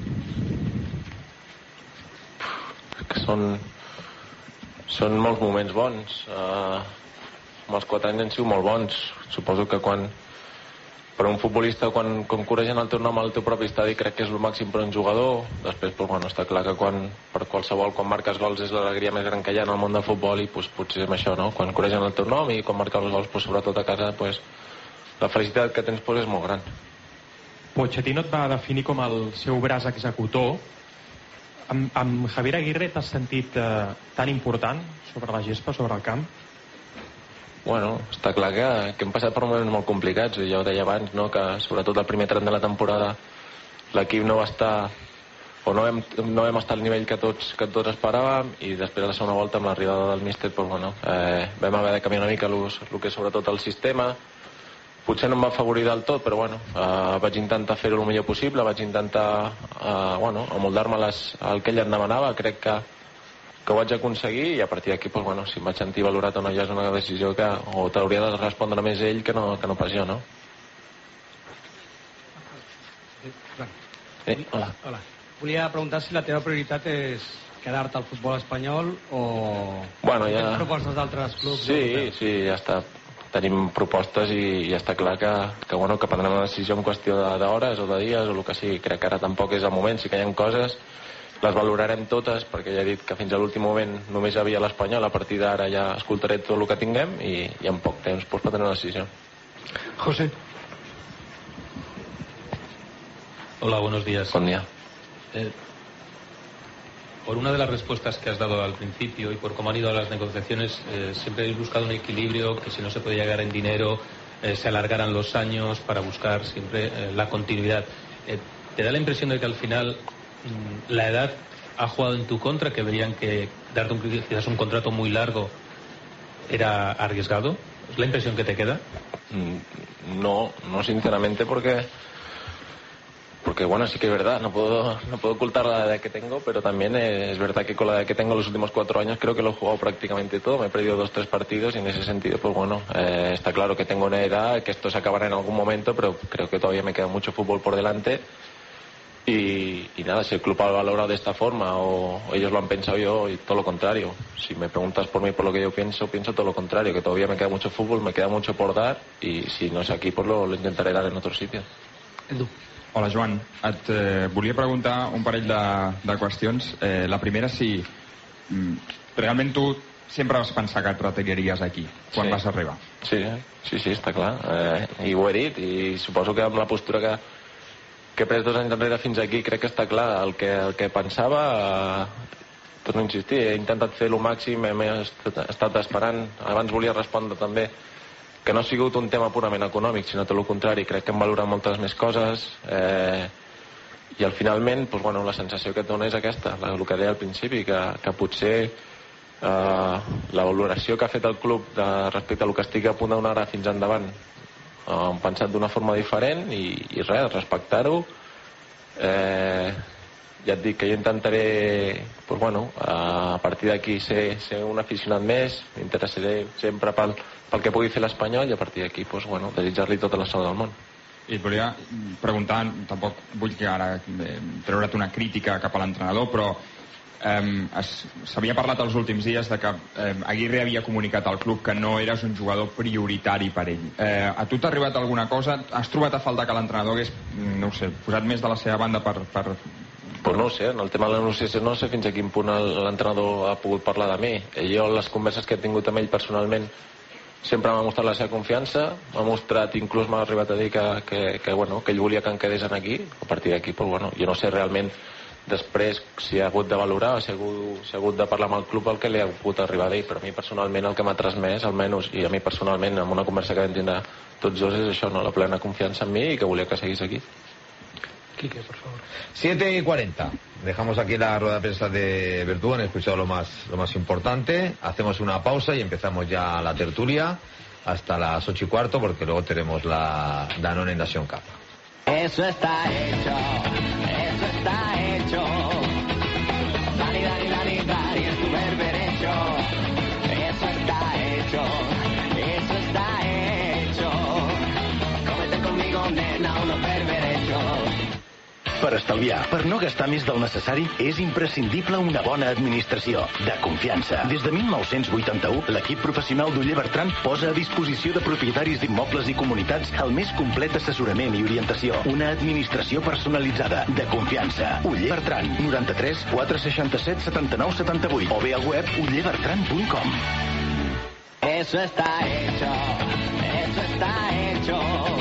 K: Que són, són molts moments bons. Uh, els quatre anys han sigut molt bons. Suposo que quan, per un futbolista, quan, quan coregen el teu nom al teu propi estadi, crec que és el màxim per un jugador. Després, pues, bueno, està clar que quan, per qualsevol, quan marques gols és l'alegria més gran que hi ha en el món del futbol, i pues, potser és això, no? Quan coregen el teu nom i quan marques els gols, pues, sobretot a casa, pues, la felicitat que tens pues, és molt gran.
L: Pochettino et va definir com el seu braç executor. Amb, amb Javier Aguirre t'has sentit eh, tan important sobre la gespa, sobre el camp?
K: Bueno, està clar que, que hem passat per moments molt complicats. Ja ho deia abans, no? Que sobretot el primer tram de la temporada l'equip no va estar, o no vam, no vam estar al nivell que tots, que tots esperàvem, i després a la segona volta amb l'arribada del míster pues, bueno, eh, vam haver de canviar una mica el que és sobretot el sistema. Potser no em va afavorir del tot, però bueno, eh, vaig intentar fer-ho el millor possible, vaig intentar eh, bueno, amoldar-me al que ell em demanava. Crec que, que ho vaig aconseguir, i a partir d'aquí pues, bueno, si em vaig sentir valorat o no ja és una decisió que o t'hauria de respondre més ell que no, que no pas jo, no?
M: Sí, hola. Hola. Volia preguntar si la teva prioritat és quedar-te al futbol espanyol o
K: bueno, ja...
M: tens propostes d'altres clubs?
K: Sí, sí, ja està. Tenim propostes i, i està clar que, que, bueno, que prendrem una decisió en qüestió d'hores o de dies o el que sigui. Crec que ara tampoc és el moment. Sí que hi ha coses, les valorarem totes, perquè ja he dit que fins a l'últim moment només hi havia l'Espanyol. A partir d'ara ja escoltaré tot el que tinguem i, i en poc temps pues, prendrem una decisió.
L: José.
N: Hola, buenos días.
K: Buen día.
N: Eh, por una de las respuestas que has dado al principio y por cómo han ido las negociaciones, eh, siempre he buscado un equilibrio, que si no se puede llegar en dinero, eh, se alargaran los años para buscar siempre eh, la continuidad. Eh, ¿Te da la impresión de que al final mmm, la edad ha jugado en tu contra, que veían que darte un, quizás un contrato muy largo era arriesgado? ¿Es la impresión que te queda?
K: No, no sinceramente, porque... Porque bueno, sí que es verdad, no puedo, no puedo ocultar la edad que tengo, pero también es verdad que con la edad que tengo los últimos cuatro años creo que lo he jugado prácticamente todo. Me he perdido dos, tres partidos y en ese sentido, pues bueno, eh, está claro que tengo una edad, que esto se acabará en algún momento, pero creo que todavía me queda mucho fútbol por delante. Y, y nada, si el club lo ha valorado de esta forma o, o ellos lo han pensado, yo y todo lo contrario. Si me preguntas por mí, por lo que yo pienso, pienso todo lo contrario, que todavía me queda mucho fútbol, me queda mucho por dar y si no es aquí, pues lo, lo intentaré dar en otro sitio.
M: Edu.
O: Hola, Joan. Et eh, volia preguntar un parell de, de qüestions. Eh, la primera, si mm, realment tu sempre vas pensar que et retiraries aquí, quan
K: sí.
O: vas arribar.
K: Sí, sí, sí, està clar. Eh, I ho he dit, i suposo que amb la postura que, que he pres dos anys enrere fins aquí, crec que està clar. El que, el que pensava, eh, torno a insistir, he intentat fer el màxim, hem estat esperant. Abans volia respondre també que no ha sigut un tema purament econòmic, sinó tot el contrari. Crec que hem valorat moltes més coses eh, i al finalment pues, bueno, la sensació que et dona és aquesta, el que deia al principi, que, que potser eh, la valoració que ha fet el club de, respecte a el que estic a punt de donar ara fins endavant eh, han pensat d'una forma diferent i, i res, respectar-ho. Eh, ja et dic que jo intentaré pues, bueno, a partir d'aquí ser, ser un aficionat més, m'interessaré sempre pel, pel que pugui fer l'Espanyol i a partir d'aquí pues, bueno, desitjar-li tota la sort del món.
O: I et volia preguntar, tampoc vull que ara eh, treure't una crítica cap a l'entrenador, però eh, s'havia parlat els últims dies de que eh, Aguirre havia comunicat al club que no eres un jugador prioritari per ell. Eh, a tu t'ha arribat alguna cosa? Has trobat a faltar que l'entrenador hagués, no ho sé, posat més de la seva banda per... per...
K: Pues no ho sé, en el tema de la negociació no sé fins a quin punt l'entrenador ha pogut parlar de mi. Jo, les converses que he tingut amb ell personalment, sempre m'ha mostrat la seva confiança, m'ha mostrat, inclús m'ha arribat a dir que, que, que, bueno, que ell volia que em quedés aquí. A partir d'aquí, pues, bueno, jo no sé realment després si ha hagut de valorar o si ha hagut, si ha hagut de parlar amb el club el que li ha pogut arribar d'ell, però a mi personalment el que m'ha transmès, almenys, i a mi personalment, en una conversa que vam tindre tots dos, és això, no? La plena confiança en mi i que volia que seguís aquí.
B: Quique, por favor. siete y cuarenta. Dejamos aquí la rueda de prensa de Verdú. Han escuchado lo más, lo más importante. Hacemos una pausa y empezamos ya la tertulia hasta las ocho y cuarto, porque luego tenemos la Danone Nation Cup.
H: Eso está hecho, eso está hecho. Dani, Dani, Dani, Dani, es tu berberecho. Eso está hecho, eso está hecho. Cómete conmigo, nena, unos berberechos.
I: Per estalviar, per no gastar més del necessari, és imprescindible una bona administració, de confiança. Des de mil nou-cents vuitanta-u, l'equip professional d'Oller Bertran posa a disposició de propietaris d'immobles i comunitats el més complet assessorament i orientació. Una administració personalitzada, de confiança. Oller Bertran, noranta-tres quatre seixanta-set setanta-nou setanta-vuit o bé al web oller bertran punt com.
H: Eso está hecho, eso está hecho.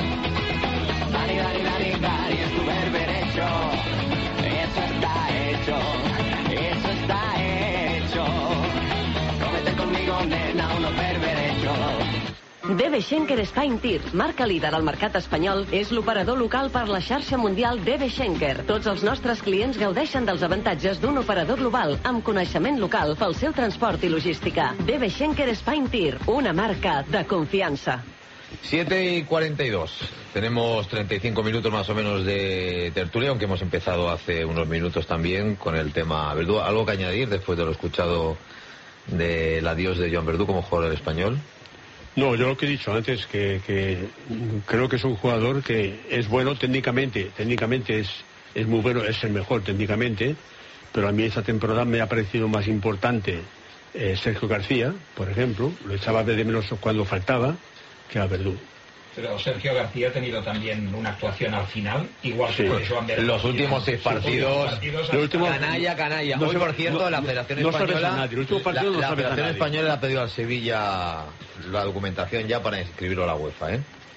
H: Dani, Dani, Dani, Dani, es tu berberecho. Eso está hecho, eso está hecho. Cómete conmigo, nena, unos berberechos.
G: D B Schenker Spain Tir, marca líder al mercat espanyol, és l'operador local per la xarxa mundial D B Schenker. Tots els nostres clients gaudeixen dels avantatges d'un operador global amb coneixement local pel seu transport i logística. D B Schenker Spain Tir, una marca de confiança.
B: siete y cuarenta y dos. Tenemos treinta y cinco minutos más o menos de tertulia, aunque hemos empezado hace unos minutos también con el tema Verdú. ¿Algo que añadir después de lo escuchado del adiós de Joan Verdú como jugador del Español?
A: No, yo lo que he dicho antes, que, que creo que es un jugador que es bueno técnicamente, técnicamente es, es muy bueno, es el mejor técnicamente, pero a mí esta temporada me ha parecido más importante eh, Sergio García, por ejemplo, lo echaba de menos cuando faltaba, que a Verdú.
D: Pero Sergio García ha tenido también una actuación al final, igual
B: Sí.
D: que Joan Verdú.
B: Los últimos seis partidos,
D: partidos
B: los últimos- canalla, canalla.
A: No
B: Hoy,
A: se-
B: por cierto,
A: no-
B: la Federación
A: no sabes a
B: Española,
A: nadie. El último partido
B: la,
A: no
B: la
A: sabes a
B: Federación
A: nadie.
B: Española le ha pedido al Sevilla la documentación ya para inscribirlo a la UEFA, ¿eh?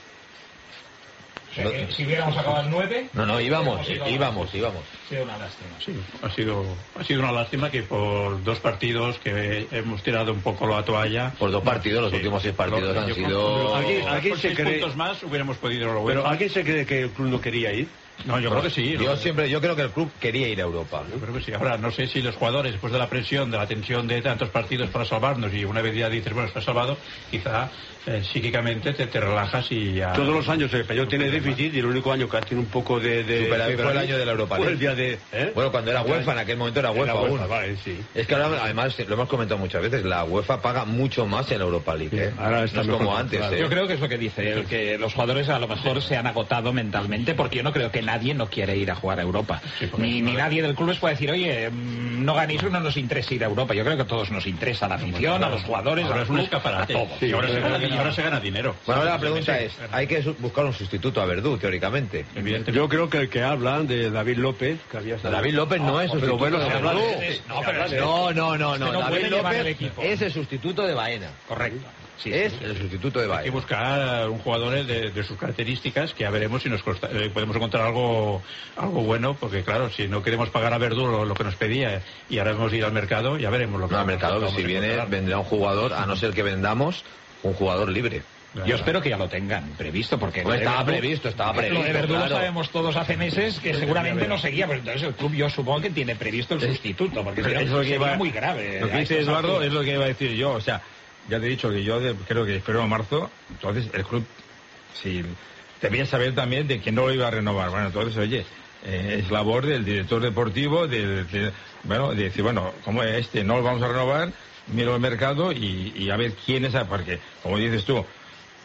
D: O sea, que si hubiéramos acabado el nueve...
B: No, no, íbamos,
D: hubiéramos ido-
B: íbamos, íbamos.
D: Ha sido una lástima.
C: Sí, ha sido, ha sido una lástima que por dos partidos que hemos tirado un poco la toalla.
B: Por dos partidos, los últimos seis partidos
C: Yo
B: han
C: creo-
B: sido-
C: Alguien,
A: ¿Alguien
C: por
A: se
C: seis
A: cree-
C: puntos más hubiéramos podido lo
A: Pero
C: bueno.
A: ¿alguien se cree que el club no quería ir?
C: No, yo creo que sí.
B: Yo
C: ¿no?
B: siempre, yo creo que el club quería ir a Europa.
C: Yo creo que sí. Ahora, no sé si los jugadores, después de la presión, de la tensión de tantos partidos para salvarnos, y una vez ya dices, bueno, está salvado, quizá eh, psíquicamente te, te relajas y ya...
A: Todos los años el Español tiene déficit y el único año que ha tenido un poco de... de
B: Superávit fue el año de la Europa
A: fue
B: League.
A: el día de... ¿eh?
B: Bueno, cuando era UEFA, en aquel momento era UEFA,
A: Era UEFA,
B: aún.
A: vale, sí.
B: Es que ahora, además, lo hemos comentado muchas veces, la UEFA paga mucho más en la Europa League, ¿eh?
A: Ahora está
B: no es
A: mejor
B: como antes,
A: controlado.
B: ¿eh?
E: Yo creo que es lo que dice él, que los jugadores a lo mejor se han agotado mentalmente, porque yo no creo que nadie no quiere ir a jugar a Europa. Ni, ni nadie del club les puede decir, oye, mm, no ganéis, no nos interesa ir a Europa. Yo creo que a todos nos interesa, a la afición, a los jugadores,
C: Ahora
E: al
C: es un
E: club,
C: escaparate.
E: a todos.
C: Sí, ahora, se gana,
E: Yo creo que
C: y ahora se gana dinero.
B: Bueno, ahora la pregunta es, hay que su- buscar un sustituto a Verdú, teóricamente.
A: Yo creo que el que hablan de David López, que había salido-
B: David López no es
A: pero
B: sustituto
A: bueno,
B: de
A: se habla
B: Verdú.
A: de-
E: No, pero
A: se habla de-
B: No, no, no,
E: Es
B: no.
E: que no
B: David
E: puede llevar el
B: López
E: equipo.
B: es el sustituto de Baena.
E: Correcto. Sí,
B: es
E: sí, sí.
B: el sustituto de
C: Hay que
B: Baena.
C: buscar un jugador de, de sus características, que ya veremos si nos costa- eh, podemos encontrar algo algo bueno, porque claro, si no queremos pagar a Verdú lo, lo que nos pedía y ahora hemos ido al mercado, ya veremos lo que
B: No, al
C: vamos-
B: mercado,
C: vamos
B: si
C: a
B: viene,
C: encontrar.
B: vendrá un jugador, a no ser que vendamos, un jugador libre.
E: Yo espero que ya lo tengan previsto, porque...
B: No,
E: lo de
B: estaba
E: Verdú-
B: previsto, estaba
E: Lo de
B: previsto,
E: Verdú lo
B: claro.
E: sabemos todos hace meses, que seguramente no seguía, pero entonces el club yo supongo que tiene previsto el sustituto, porque si no,
F: Es lo que
E: sería
F: iba-
E: muy grave.
F: Lo que
E: a
F: dice
E: estas
F: Eduardo
E: alturas.
F: es lo que iba a decir yo. O sea, ya te he dicho que yo de- creo que espero a marzo. Entonces el club, si debía saber también de que no lo iba a renovar. Bueno, entonces, oye, eh, es labor del director deportivo de, de- bueno, de decir, bueno, como este no lo vamos a renovar, miro el mercado y, y a ver quién es, porque como dices tú,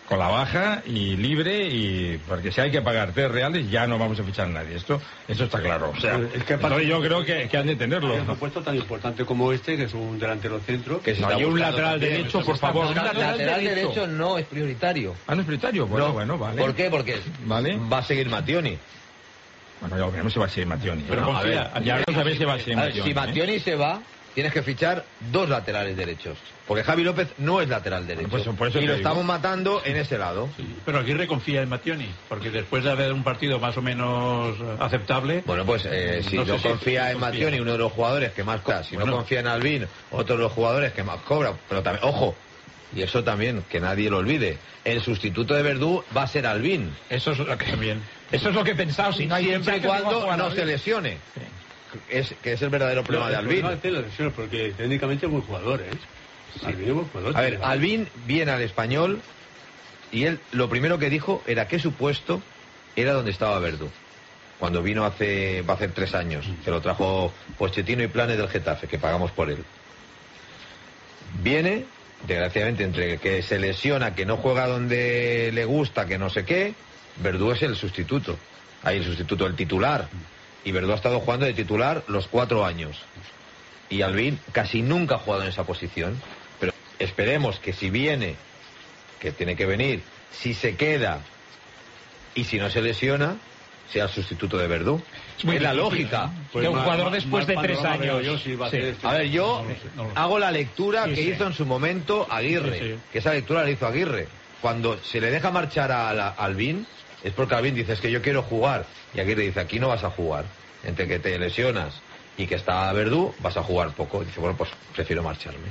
F: con la baja y libre, y porque si hay que pagar tres reales ya no vamos a fichar a nadie. Esto eso está claro. O sea,
A: es que
F: entonces yo creo que, que han de tenerlo.
A: Hay un puesto tan importante como este, que es un delantero centro.
F: Que no, y un lateral derecho, por favor.
B: Un lateral, lateral derecho. derecho no es prioritario.
F: Ah, no es prioritario. Bueno,
B: no.
F: bueno, vale.
B: ¿Por qué? Porque ¿vale? va a seguir Mattioni.
F: Bueno, ya veremos si va a seguir Mattioni.
B: Pero
F: no,
B: confía,
F: a ver, ya no sabéis si va a seguir Mattioni.
B: Si Mattioni ¿eh? se va, tienes que fichar dos laterales derechos. Porque Javi López no es lateral derecho.
F: Pues, por eso
B: y lo
F: digo.
B: estamos matando en ese lado.
C: Sí, pero Aguirre confía en Mattioni, porque después de haber un partido más o menos aceptable...
B: Bueno, pues eh, si
C: no,
B: no
C: sé
B: confía
C: si
B: en
C: confía.
B: Mattioni, uno de los jugadores que más cobra, si
C: bueno.
B: no confía en Albín, otro de los jugadores que más cobra, pero también, ojo, y eso también, que nadie lo olvide, el sustituto de Verdú va a ser Albín.
E: Eso es lo que,
C: también.
E: Eso es lo que he pensado, si no hay
B: siempre y cuando no
E: se
B: se lesione. Sí. Es, que es el verdadero problema
A: no,
B: de Albín.
A: No es la lesión, porque técnicamente es buen jugador, ¿eh? Sí, es buen jugador.
B: A ver, Albín viene al Español y él lo primero que dijo era que su puesto era donde estaba Verdú. Cuando vino hace va a hacer tres años, se lo trajo Pochettino y Planes del Getafe, que pagamos por él. Viene, desgraciadamente, entre que se lesiona, que no juega donde le gusta, que no sé qué, Verdú es el sustituto. Ahí el sustituto, el titular. Y Verdú ha estado jugando de titular los cuatro años. Y Albín casi nunca ha jugado en esa posición. Pero esperemos que si viene, que tiene que venir, si se queda y si no se lesiona, sea el sustituto de Verdú.
E: Es, muy
B: es la
E: difícil,
B: lógica.
E: ¿no? Pues de un jugador más, después más de tres años.
A: Yo, si va a,
E: sí.
A: este
B: a ver, yo
A: no sé, no sé.
B: hago la lectura
E: sí,
B: que
E: sí.
B: hizo en su momento Aguirre. Sí, sí. Que esa lectura la hizo Aguirre. Cuando se le deja marchar a, la, a Albín, es porque Albín dice, es que yo quiero jugar. Y Aguirre dice, aquí no vas a jugar. Entre que te lesionas y que está Verdú, vas a jugar poco. Dice, bueno, pues prefiero marcharme.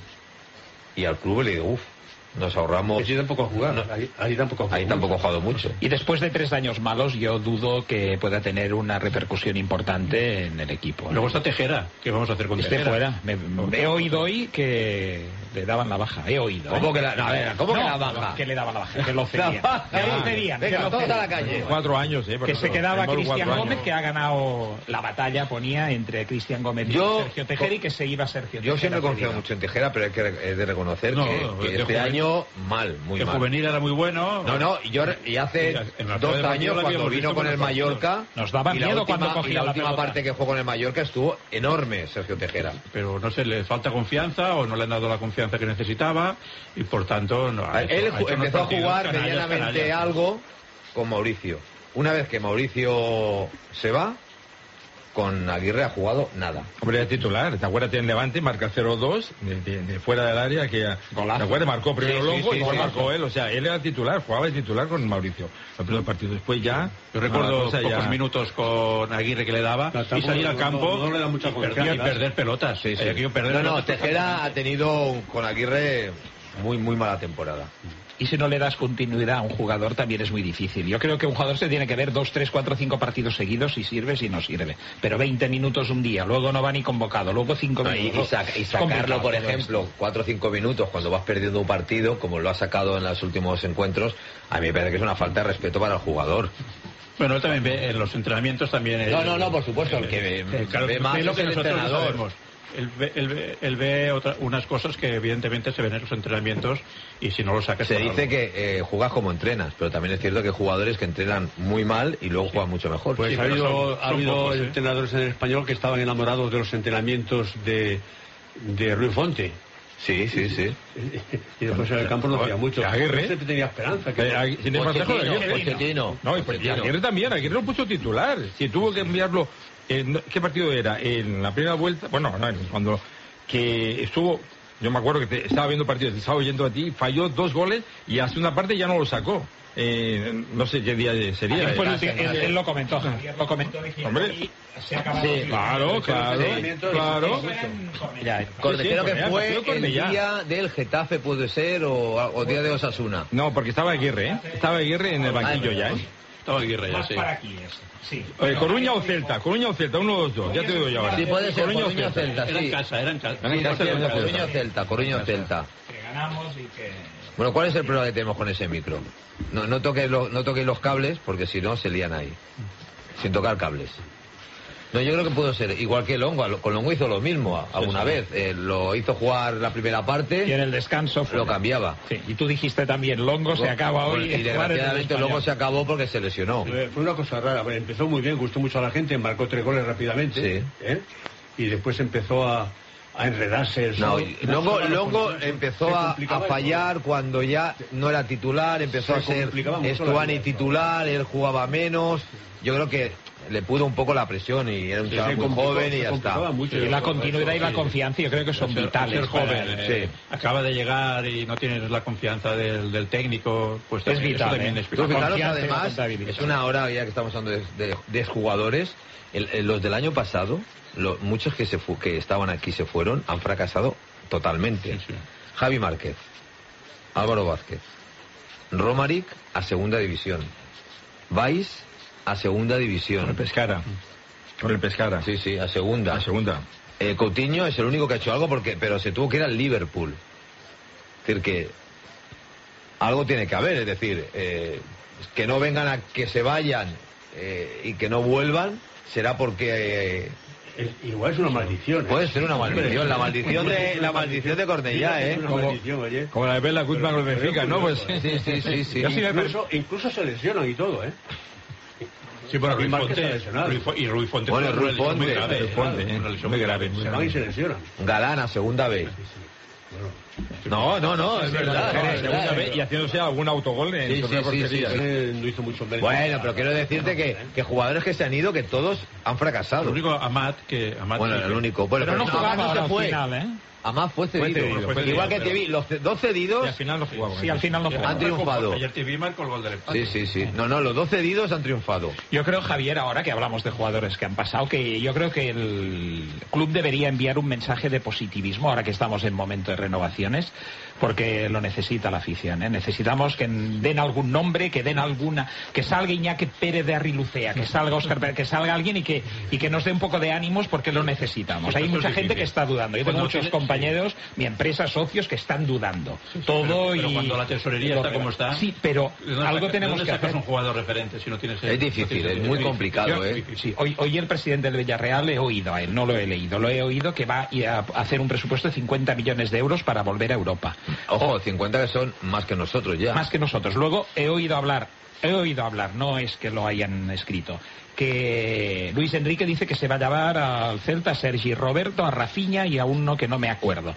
B: Y al club le digo, uff, nos ahorramos...
A: Allí tampoco ha jugado, no, ahí, ahí tampoco ha jugado,
B: ahí tampoco ha jugado mucho.
E: Y después de tres años malos, yo dudo que pueda tener una repercusión importante en el equipo.
C: Luego está Tejera, ¿qué vamos a hacer con
E: Esté
C: Tejera?
E: fuera. Me, me he oído hoy que le daban la baja. He oído.
B: ¿Cómo
E: ¿eh?
B: que la, no, a ver, ¿cómo
E: no,
B: que la baja?
E: Que le daban la baja, que lo cedían. Que lo cedían.
B: Venga,
E: que lo
B: todos
E: cedían.
B: a la calle.
F: Cuatro años, ¿eh?
E: Que se quedaba Cristian Gómez,
F: años.
E: que ha ganado la batalla, ponía, entre Cristian Gómez
B: yo,
E: y Sergio Tejera, y que se iba Sergio
B: Yo
E: Tejera
B: siempre confío
E: cedido.
B: mucho en Tejera, pero hay que he de reconocer
C: No,
B: que,
C: no,
B: que
C: de
B: este
C: juvenil,
B: año mal, muy
C: el
B: mal.
C: juvenil era muy bueno.
B: No, no, y, yo, y hace
C: en la
B: dos
C: de
B: años
C: la
B: cuando
C: habíamos
B: vino
C: visto
B: con el
C: los
B: Mallorca,
E: Nos daba
B: y la
E: miedo
B: última,
E: cuando cogía
B: y la
E: la
B: última
E: pelota.
B: parte que jugó con el Mallorca estuvo enorme Sergio Tejera.
C: Pero no sé, le falta confianza o no le han dado la confianza que necesitaba y por tanto no, ha
B: Él
C: hecho- ha hecho unos
B: empezó a
C: partidos
B: jugar
C: canallas,
B: medianamente
C: canallas.
B: algo con Mauricio. Una vez que Mauricio se va, con Aguirre ha jugado nada.
F: Hombre, era titular. ¿Te acuerdas en Levante? Marca cero dos de, de- de fuera del área. Que, ¿te acuerdas? Marcó primero
B: Sí, sí,
F: Longo
B: sí,
F: y después
B: sí,
F: marcó él. O sea, él era titular, jugaba de titular con Mauricio. El primer partido. Después ya...
C: Yo recuerdo
F: la cosa
C: pocos
F: ya-
C: minutos con Aguirre que le daba
A: No,
C: y
A: tampoco-
C: salir al
A: no-
C: campo
A: no le da mucha
C: y, perder,
A: confianza.
C: y perder pelotas.
B: Sí, sí.
C: Hay que perder
B: No, no,
C: pelotas.
B: Tejera ha tenido con Aguirre muy, muy mala temporada.
E: Y si no le das continuidad a un jugador también es muy difícil. Yo creo que un jugador se tiene que ver dos, tres, cuatro, cinco partidos seguidos si sirve, si no sirve. Pero veinte minutos un día, luego no va ni convocado, luego cinco
B: No, y,
E: minutos.
B: y sac- y
E: Es
B: sacarlo,
E: complicado
B: por
E: todo
B: ejemplo,
E: esto.
B: cuatro o cinco minutos cuando vas perdiendo un partido, como lo ha sacado en los últimos encuentros, a mí me parece que es una falta de respeto para el jugador.
C: Bueno, él también ve en los entrenamientos también.
B: No,
C: él-
B: no, no, por supuesto, el que ve,
C: Eh, claro,
B: ve más
C: ve lo
B: es
C: que
B: el
C: nosotros no
B: entrenador.
C: sabemos. Él ve, él ve, él ve otra- unas cosas que evidentemente se ven en los entrenamientos y si no lo sacas...
B: Se
C: por
B: dice
C: algo.
B: que eh, juegas como entrenas, pero también es cierto que hay jugadores que entrenan muy mal y luego juegan mucho mejor.
A: Pues
C: Sí,
A: ha
C: pero
A: habido,
C: son-
A: ha
C: son
A: habido
C: pocos, ¿eh?
A: entrenadores en el español que estaban enamorados de los entrenamientos de, de Ruiz Fonte.
B: Sí, sí, sí.
A: Y después en el campo no hacía mucho.
F: Aguirre.
A: Siempre tenía esperanza. Que...
F: Eh, Agui- sin ir más lejos,
B: Pochettino,
F: Aguirre.
B: Pochettino.
F: No, y, pues, y
B: Pochettino.
F: Aguirre también, Aguirre lo puso titular. Si tuvo que enviarlo, en- ¿qué partido era? En la primera vuelta, bueno, no, cuando que estuvo, yo me acuerdo que te- estaba viendo partidos, te estaba oyendo a ti, falló dos goles y hace una parte ya no lo sacó. Eh, no sé qué día sería.
E: Ayer fue el
F: Eh,
E: ulti- él, él lo comentó, Javier lo comentó de que
F: Hombre.
E: hoy se ha acabado.
F: Sí, claro, claro, claro.
E: Ya,
B: Corte-
F: Sí, sí,
B: creo que
F: Cornellá,
B: fue
F: partido
B: el
F: Cornellá.
B: día del Getafe, puede ser, o, o día de Osasuna.
F: No, porque estaba Aguirre, ¿eh? Estaba Aguirre en el banquillo
B: Ah,
F: ya, ¿eh?
C: Estaba Aguirre ya,
E: más
C: sí.
E: para aquí eso. Sí.
F: Oye, Coruña o Celta, Coruña o Celta, uno de los dos, ya te digo yo ahora.
B: Sí, puede ser,
F: Coruña o
B: Coruña o Celta,
C: Era en
B: sí.
C: casa, era en casa.
F: Era en
B: Sí,
F: casa,
B: por cierto,
F: Coruña o
B: Coruña o
F: Celta.
B: Celta, Coruña o Celta.
E: Que ganamos y que...
B: Bueno, ¿cuál es el problema que tenemos con ese micro? No, no toquéis los, no toquéis los cables porque si no se lían ahí. Sin tocar cables. No, yo creo que pudo ser igual que Longo. Con Longo hizo lo mismo alguna
E: sí, sí.
B: vez. Eh, lo hizo jugar la primera parte.
E: Y en el descanso
B: lo cambiaba.
E: Sí. Y tú dijiste también, Longo se acaba hoy.
B: Y desgraciadamente Longo se acabó porque se lesionó.
A: Fue una cosa rara. Empezó muy bien, gustó mucho a la gente, marcó tres goles rápidamente.
B: Sí.
A: ¿eh? Y después empezó a, a enredarse. El
B: no,
A: sol.
B: Longo, Longo empezó a, a fallar eso. Cuando ya no era titular, empezó se a ser Estuani titular, él jugaba menos. Yo creo que le pudo un poco la presión y era un sí, chaval muy joven y ya está.
E: Mucho, y la continuidad y la confianza yo creo que son
C: ser,
E: vitales.
C: Ser joven,
E: para,
C: eh, sí. Acaba de llegar y no tienes la confianza del, del técnico, pues es vital. También
B: ¿eh? es fijaros, además, es una hora ya que estamos hablando de, de, de jugadores, el, el, los del año pasado, lo, muchos que, se fu, que estaban aquí se fueron, han fracasado totalmente. Sí, sí. Javi Márquez, Álvaro Vázquez, Romaric a segunda división, Valls a segunda división.
F: Con el Pescara. Con el Pescara.
B: Sí, sí, a segunda.
F: A segunda.
B: Eh, Coutinho es el único que ha hecho algo, porque pero se tuvo que ir al Liverpool. Es decir, que algo tiene que haber, es decir, eh, que no vengan a que se vayan eh, y que no vuelvan, será porque... Eh,
A: es, igual es una maldición. ¿eh?
B: Puede ser una maldición, la maldición de la maldición de Cornellá, ¿eh?
A: Como,
F: como la de Bela Guzmán con el Benfica, ¿no? Pues
B: sí, sí, sí, sí. sí.
A: Incluso, incluso se lesionan y todo, ¿eh?
C: Sí, pero Ruiz Fonte, y Ruiz Fonte.
B: Bueno, Ruiz Fonte,
C: muy grave,
B: Ruiz Fonte,
C: eh,
B: eh,
C: muy grave.
A: Se van y se lesionan.
B: Galán a segunda vez. No, no, no, es verdad.
F: No, es segunda vez y haciéndose algún autogol en
B: sí, sí, sí, sí, sí.
A: No hizo mucho mérito.
B: Bueno, pero quiero decirte que, que jugadores que se han ido, que todos han fracasado.
C: El único Amat que... Amat
B: bueno,
C: sí,
B: el único. Bueno,
E: pero, pero no jugaba
B: no se fue.
E: Final, ¿eh?
B: Además fue cedido.
F: Fue cedido, fue cedido
B: Igual que
F: pero...
B: te vi, los dos cedidos.
F: Y al final no jugaban.
E: Sí, al final no jugaban.
B: Han triunfado.
C: Ayer te vi marcó el gol del empate.
B: Sí, sí, sí. No, no, los dos cedidos han triunfado.
E: Yo creo, Javier, ahora que hablamos de jugadores que han pasado, que yo creo que el club debería enviar un mensaje de positivismo ahora que estamos en momento de renovaciones, porque lo necesita la afición, ¿eh? Necesitamos que den algún nombre, que den alguna, que salga Iñaki Pérez de Arrilucea, que salga Óscar Pérez, que salga alguien y que y que nos dé un poco de ánimos porque lo necesitamos. Hay mucha gente que está dudando. Yo tengo muchos compañeros, mi empresa, socios que están dudando.
C: Sí, sí,
E: todo
C: pero,
E: y
C: pero cuando la tesorería está como está.
E: Sí, pero algo
C: saca,
E: tenemos que hacer.
C: un jugador referente si no tienes el,
B: es difícil,
C: no
B: es muy complicado,
E: yo,
B: ¿eh?
E: Sí, hoy, hoy el presidente del Villarreal he oído a él, no lo he leído, lo he oído que va a hacer un presupuesto de cincuenta millones de euros para volver a Europa.
B: Ojo, cincuenta que son más que nosotros ya.
E: Más que nosotros. Luego he oído hablar, he oído hablar, no es que lo hayan escrito, que Luis Enrique dice que se va a llevar al Celta a Sergi Roberto, a Rafinha y a uno que no me acuerdo.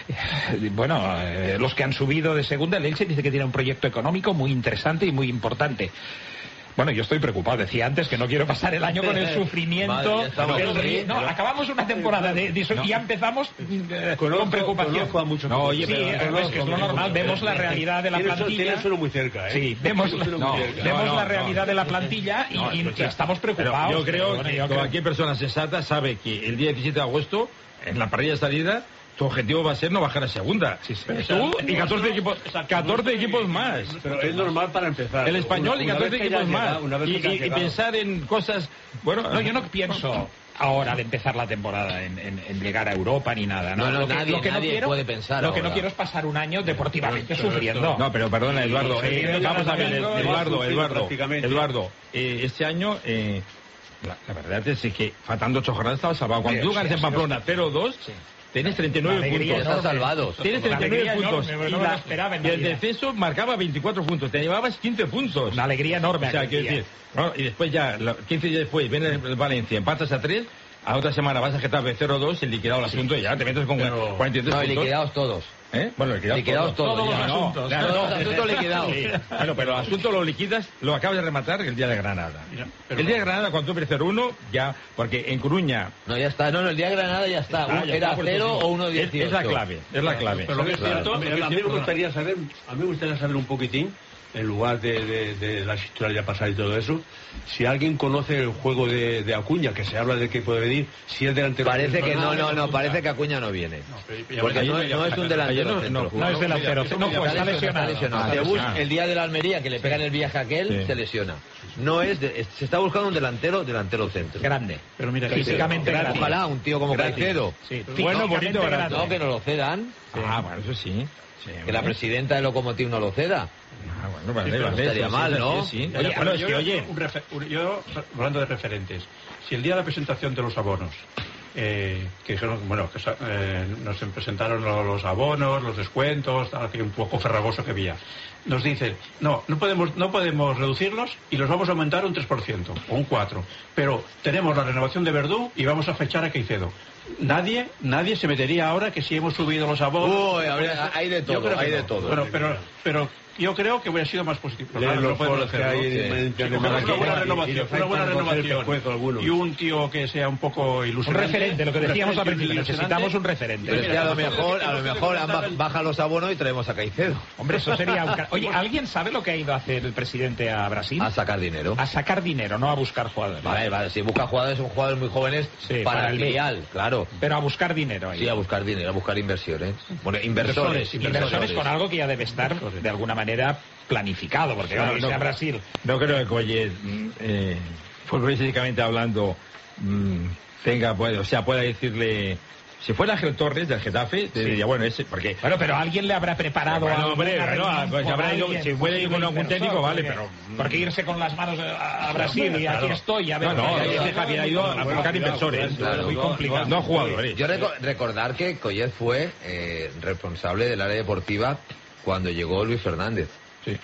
E: Bueno, eh, los que han subido de segunda, el Elche dice que tiene un proyecto económico muy interesante y muy importante. Bueno, yo estoy preocupado. Decía antes que no quiero pasar el año con el sufrimiento.
B: Madre,
E: del río. No, acabamos una temporada de, de no. y ya empezamos eh, con preocupación.
A: No, mucho
E: no, oye,
A: sí,
E: pero es que es lo normal. Vemos la realidad de la plantilla.
A: Tienes uno muy cerca, ¿eh?
E: Sí, vemos,
A: no,
E: cerca. vemos no, la realidad no, de la plantilla y, no, y, y estamos preocupados.
F: Yo creo
E: bueno,
F: que
E: yo
F: cualquier
E: creo...
F: persona sensata sabe que el día diecisiete de agosto, en la parrilla de salida, tu objetivo va a ser no bajar a segunda.
E: Sí, sí.
F: Tú y catorce equipos, catorce equipos más.
A: Pero es normal para empezar.
F: El Español una, y catorce equipos más.
A: Llegado,
F: y, y, y pensar en cosas... Bueno,
E: no, yo no pienso ahora de empezar la temporada en, en, en llegar a Europa ni nada. No,
B: no, no
E: lo que,
B: nadie,
E: lo que
B: nadie
E: no quiero,
B: puede pensar
E: Lo
B: ahora.
E: que no quiero es pasar un año deportivamente pero, sufriendo.
F: No, pero perdona, Eduardo.
E: Sí,
F: eh,
E: sí,
F: vamos a ver,
E: domingo,
F: Eduardo, Eduardo, Eduardo. Eh, este año... Eh, la, la verdad es que faltando ocho jornadas estaba salvado. Cuando sí, tú ganas sí, en Pamplona cero dos... Sí. Tienes treinta y nueve puntos.
B: Estás salvados.
F: Tienes treinta y nueve puntos.
E: Enorme,
F: y,
E: no
F: la,
E: esperaba en
F: y el descenso marcaba veinticuatro puntos. Te llevabas quince puntos.
E: Una alegría enorme.
F: O sea, quiero decir, no, y después ya, quince días después, viene el Valencia, empatas a tres. A otra semana vas a Getafe cero dos y liquidado el asunto y ya te metes con pero... cuarenta y tres
B: no,
F: puntos.
B: liquidados todos.
F: ¿Eh? Bueno, liquidados,
B: liquidados todos.
F: todos.
B: Todos
F: Ya,
B: los
F: no,
B: asuntos.
F: No,
B: todos los asuntos liquidados.
F: Sí. Bueno, pero el asunto lo liquidas, lo acabas de rematar el día de Granada. Mira, el día de Granada, cuando tú pierdes cero uno, ya, porque en Coruña...
B: No, ya está. No, no, el día de Granada ya está. Ah, ya Era está, cero o uno dieciocho.
F: Es la clave, es la clave.
A: Pero lo que es cierto, a mí me gustaría saber, a mí me gustaría saber un poquitín, en lugar de, de, de las historias ya pasadas y todo eso, si alguien conoce el juego de, de Acuña, que se habla de que puede venir, si es delantero...
B: Parece que no, no, no, parece que Acuña no viene. No, pero, porque no, no es un delantero centro.
E: No es delantero centro, no, pues está lesionado.
B: Se busca el día de la Almería, que le pegan el viaje a aquel, se lesiona. No es, de, se está buscando un delantero, delantero centro.
E: Grande.
C: Pero mira,
E: físicamente grande.
B: Ojalá un tío como Caicedo.
E: Sí,
F: bueno, bonito, grande.
B: No, que nos lo cedan.
F: Ah, bueno, eso sí.
B: Sí, que la presidenta de Lokomotiv no lo ceda.
F: Ah, bueno. No, vale,
C: Sí, pero
F: vale,
B: estaría
F: sí,
B: mal,
F: sí,
B: ¿no?
F: sí, sí.
C: Oye,
F: Oye, bueno, es
C: yo,
F: que, oye,
C: un refe- un- yo, hablando de referentes, si el día de la presentación de los abonos, eh, que son, bueno, que sa- eh, nos presentaron lo- los abonos, los descuentos, tal, que un poco farragoso que había, nos dicen, no, no podemos, no podemos reducirlos y los vamos a aumentar un tres por ciento o un cuatro por ciento, pero tenemos la renovación de Verdú y vamos a fechar a Caicedo. Nadie, nadie se metería ahora que si hemos subido los abonos.
B: Uy, habría- hay de
C: Yo
B: todo,
C: creo que
B: hay de
C: no.
B: todo.
C: Bueno, pero, pero yo creo que hubiera sido más positivo.
A: Leen
C: Claro,
A: los
C: no podemos
A: foros que
C: hacerlo.
A: hay
C: Sí.
A: en- en-
C: Si
A: en-
C: cogemos una
A: en-
C: buena
A: y- y
C: renovación,
A: los
C: una buena
A: hay para coger
C: renovación
A: pescuezo algunos.
C: y un tío que sea un poco ilusionante.
E: Un referente, lo que decíamos al principio,
C: ilusionante.
E: necesitamos un referente.
B: Pero es que a lo mejor, a lo mejor han ba- baja los abonos y traemos a Caicedo.
E: Hombre, eso sería... un ca- Oye, ¿alguien sabe lo que ha ido a hacer el presidente a Brasil?
B: A sacar dinero.
E: A sacar dinero, no a buscar jugadores.
B: Vale, vale, si busca jugadores, son jugadores muy jóvenes
E: Sí,
B: para,
E: para
B: el
E: el B.
B: filial, claro.
E: Pero a buscar dinero ahí.
B: Sí, a buscar dinero, a buscar inversiones. Bueno, inversores.
E: Inversores con algo que ya debe estar de alguna manera planificado, porque
F: No,
E: claro, irse
F: no.
E: a Brasil.
F: No creo que Collet, mm, eh, futbolísticamente hablando, mm, tenga, puede, o sea, pueda decirle. Si fuera Ángel Torres del Getafe, te
E: Sí.
F: diría, bueno, ese, porque.
E: Bueno, pero alguien le habrá preparado
F: Bueno,
E: alguna
F: hombre,
E: reunión
F: no, pues
E: con
F: habrá ido-
E: alguien,
F: si puede ir con
E: posible
F: algún
E: inversor,
F: técnico, vale,
E: porque-
F: pero-
E: Porque irse con las manos a, a Brasil y aquí estoy, a ver...
F: No, no,
E: ya- ya-
F: ese Javier ha ido a buscar inversores.
B: Claro.
E: muy complicado.
F: No jugadores.
B: Yo reco- recordar que Collet fue eh, responsable del área deportiva cuando llegó Luis Fernández.
F: Sí.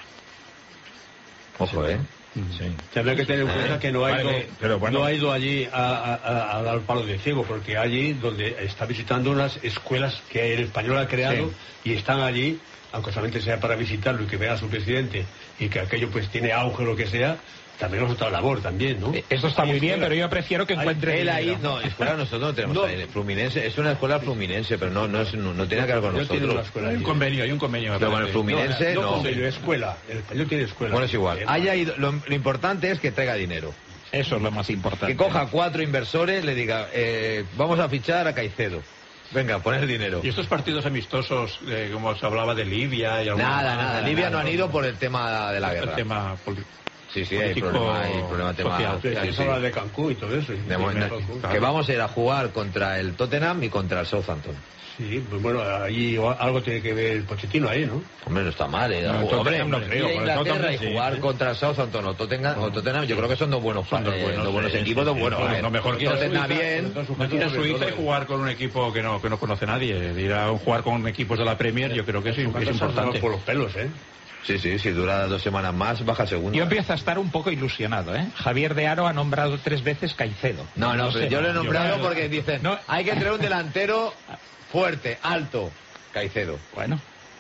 B: Ojo, ¿eh?
F: Sí.
A: Habría que tener en cuenta que no ha
F: Vale,
A: ido,
F: vale, pero bueno.
A: no ha ido allí a, a- a- a dar palo de ciego, porque allí donde está visitando unas escuelas que el español ha creado y están allí, aunque solamente sea para visitarlo y que vea a su presidente y que aquello pues tiene auge o lo que sea, también es otra labor también, ¿no?
E: Esto está
A: Hay
E: muy bien,
A: escuelas.
E: pero yo prefiero que encuentre
B: Él ahí,
E: dinero.
B: no, escuela nosotros no tenemos
A: No.
B: ahí, Fluminense, es una escuela fluminense, pero no, no, es, no, no tiene que ver con
A: Yo tiene una
B: nosotros.
A: escuela
C: Hay un
A: allí.
C: convenio, hay un convenio. me
B: Pero con el
C: parece.
B: Fluminense
A: no,
B: no.
A: convenio, escuela. El español tiene escuela.
B: Bueno, es igual.
A: Eh,
B: Haya ido, lo, lo importante es que traiga dinero.
E: Eso es lo más importante.
B: Que coja cuatro inversores, le diga, eh, vamos a fichar a Caicedo. Venga, poner dinero.
C: Y estos partidos amistosos, eh, como se hablaba de Libia y alguna-
B: Nada, nada. Libia no han ido por el tema de la
C: el
B: guerra.
C: tema poli-
B: Sí, sí, hay
C: político,
B: problema, hay problema tema.
C: social.
A: Sí,
B: sí,
A: se
B: sí.
A: habla de Cancún y todo eso. y-
B: De
A: y
B: momento,
A: Cancún.
B: que vamos a ir a jugar contra el Tottenham y contra el Southampton.
A: Sí, pues bueno, allí algo tiene que ver el Pochettino ahí, ¿no?
B: Hombre, no está mal, ¿eh?
F: No,
B: Hombre,
F: Tottenham no
B: ir a
F: creo, con el
B: Inglaterra
F: Tottenham
B: y
F: sí.
B: jugar contra el Southampton o Tottenham, o Tottenham, yo creo que son dos buenos,
C: Son dos
B: eh,
C: buenos,
B: dos buenos
C: sí,
B: equipos,
C: sí,
B: dos
C: sí,
B: buenos.
C: sí,
B: A ver,
C: lo mejor que ir a
B: Tottenham
C: Suiza,
B: bien.
C: No ir a Suiza y jugar con un equipo que no, que no conoce nadie. De ir a jugar con equipos de la Premier, yo creo que sí, es importante.
A: Por los pelos, ¿eh?
B: Sí, sí, si dura dos semanas más, baja segundo.
E: Yo empiezo a estar un poco ilusionado, ¿eh? Javier de Aro ha nombrado tres veces Caicedo.
B: No, no, pero
E: sé,
B: yo lo he
E: yo-
B: nombrado
E: yo-
B: porque dicen,
E: No.
B: hay que traer un delantero fuerte, alto. Caicedo.
E: Bueno.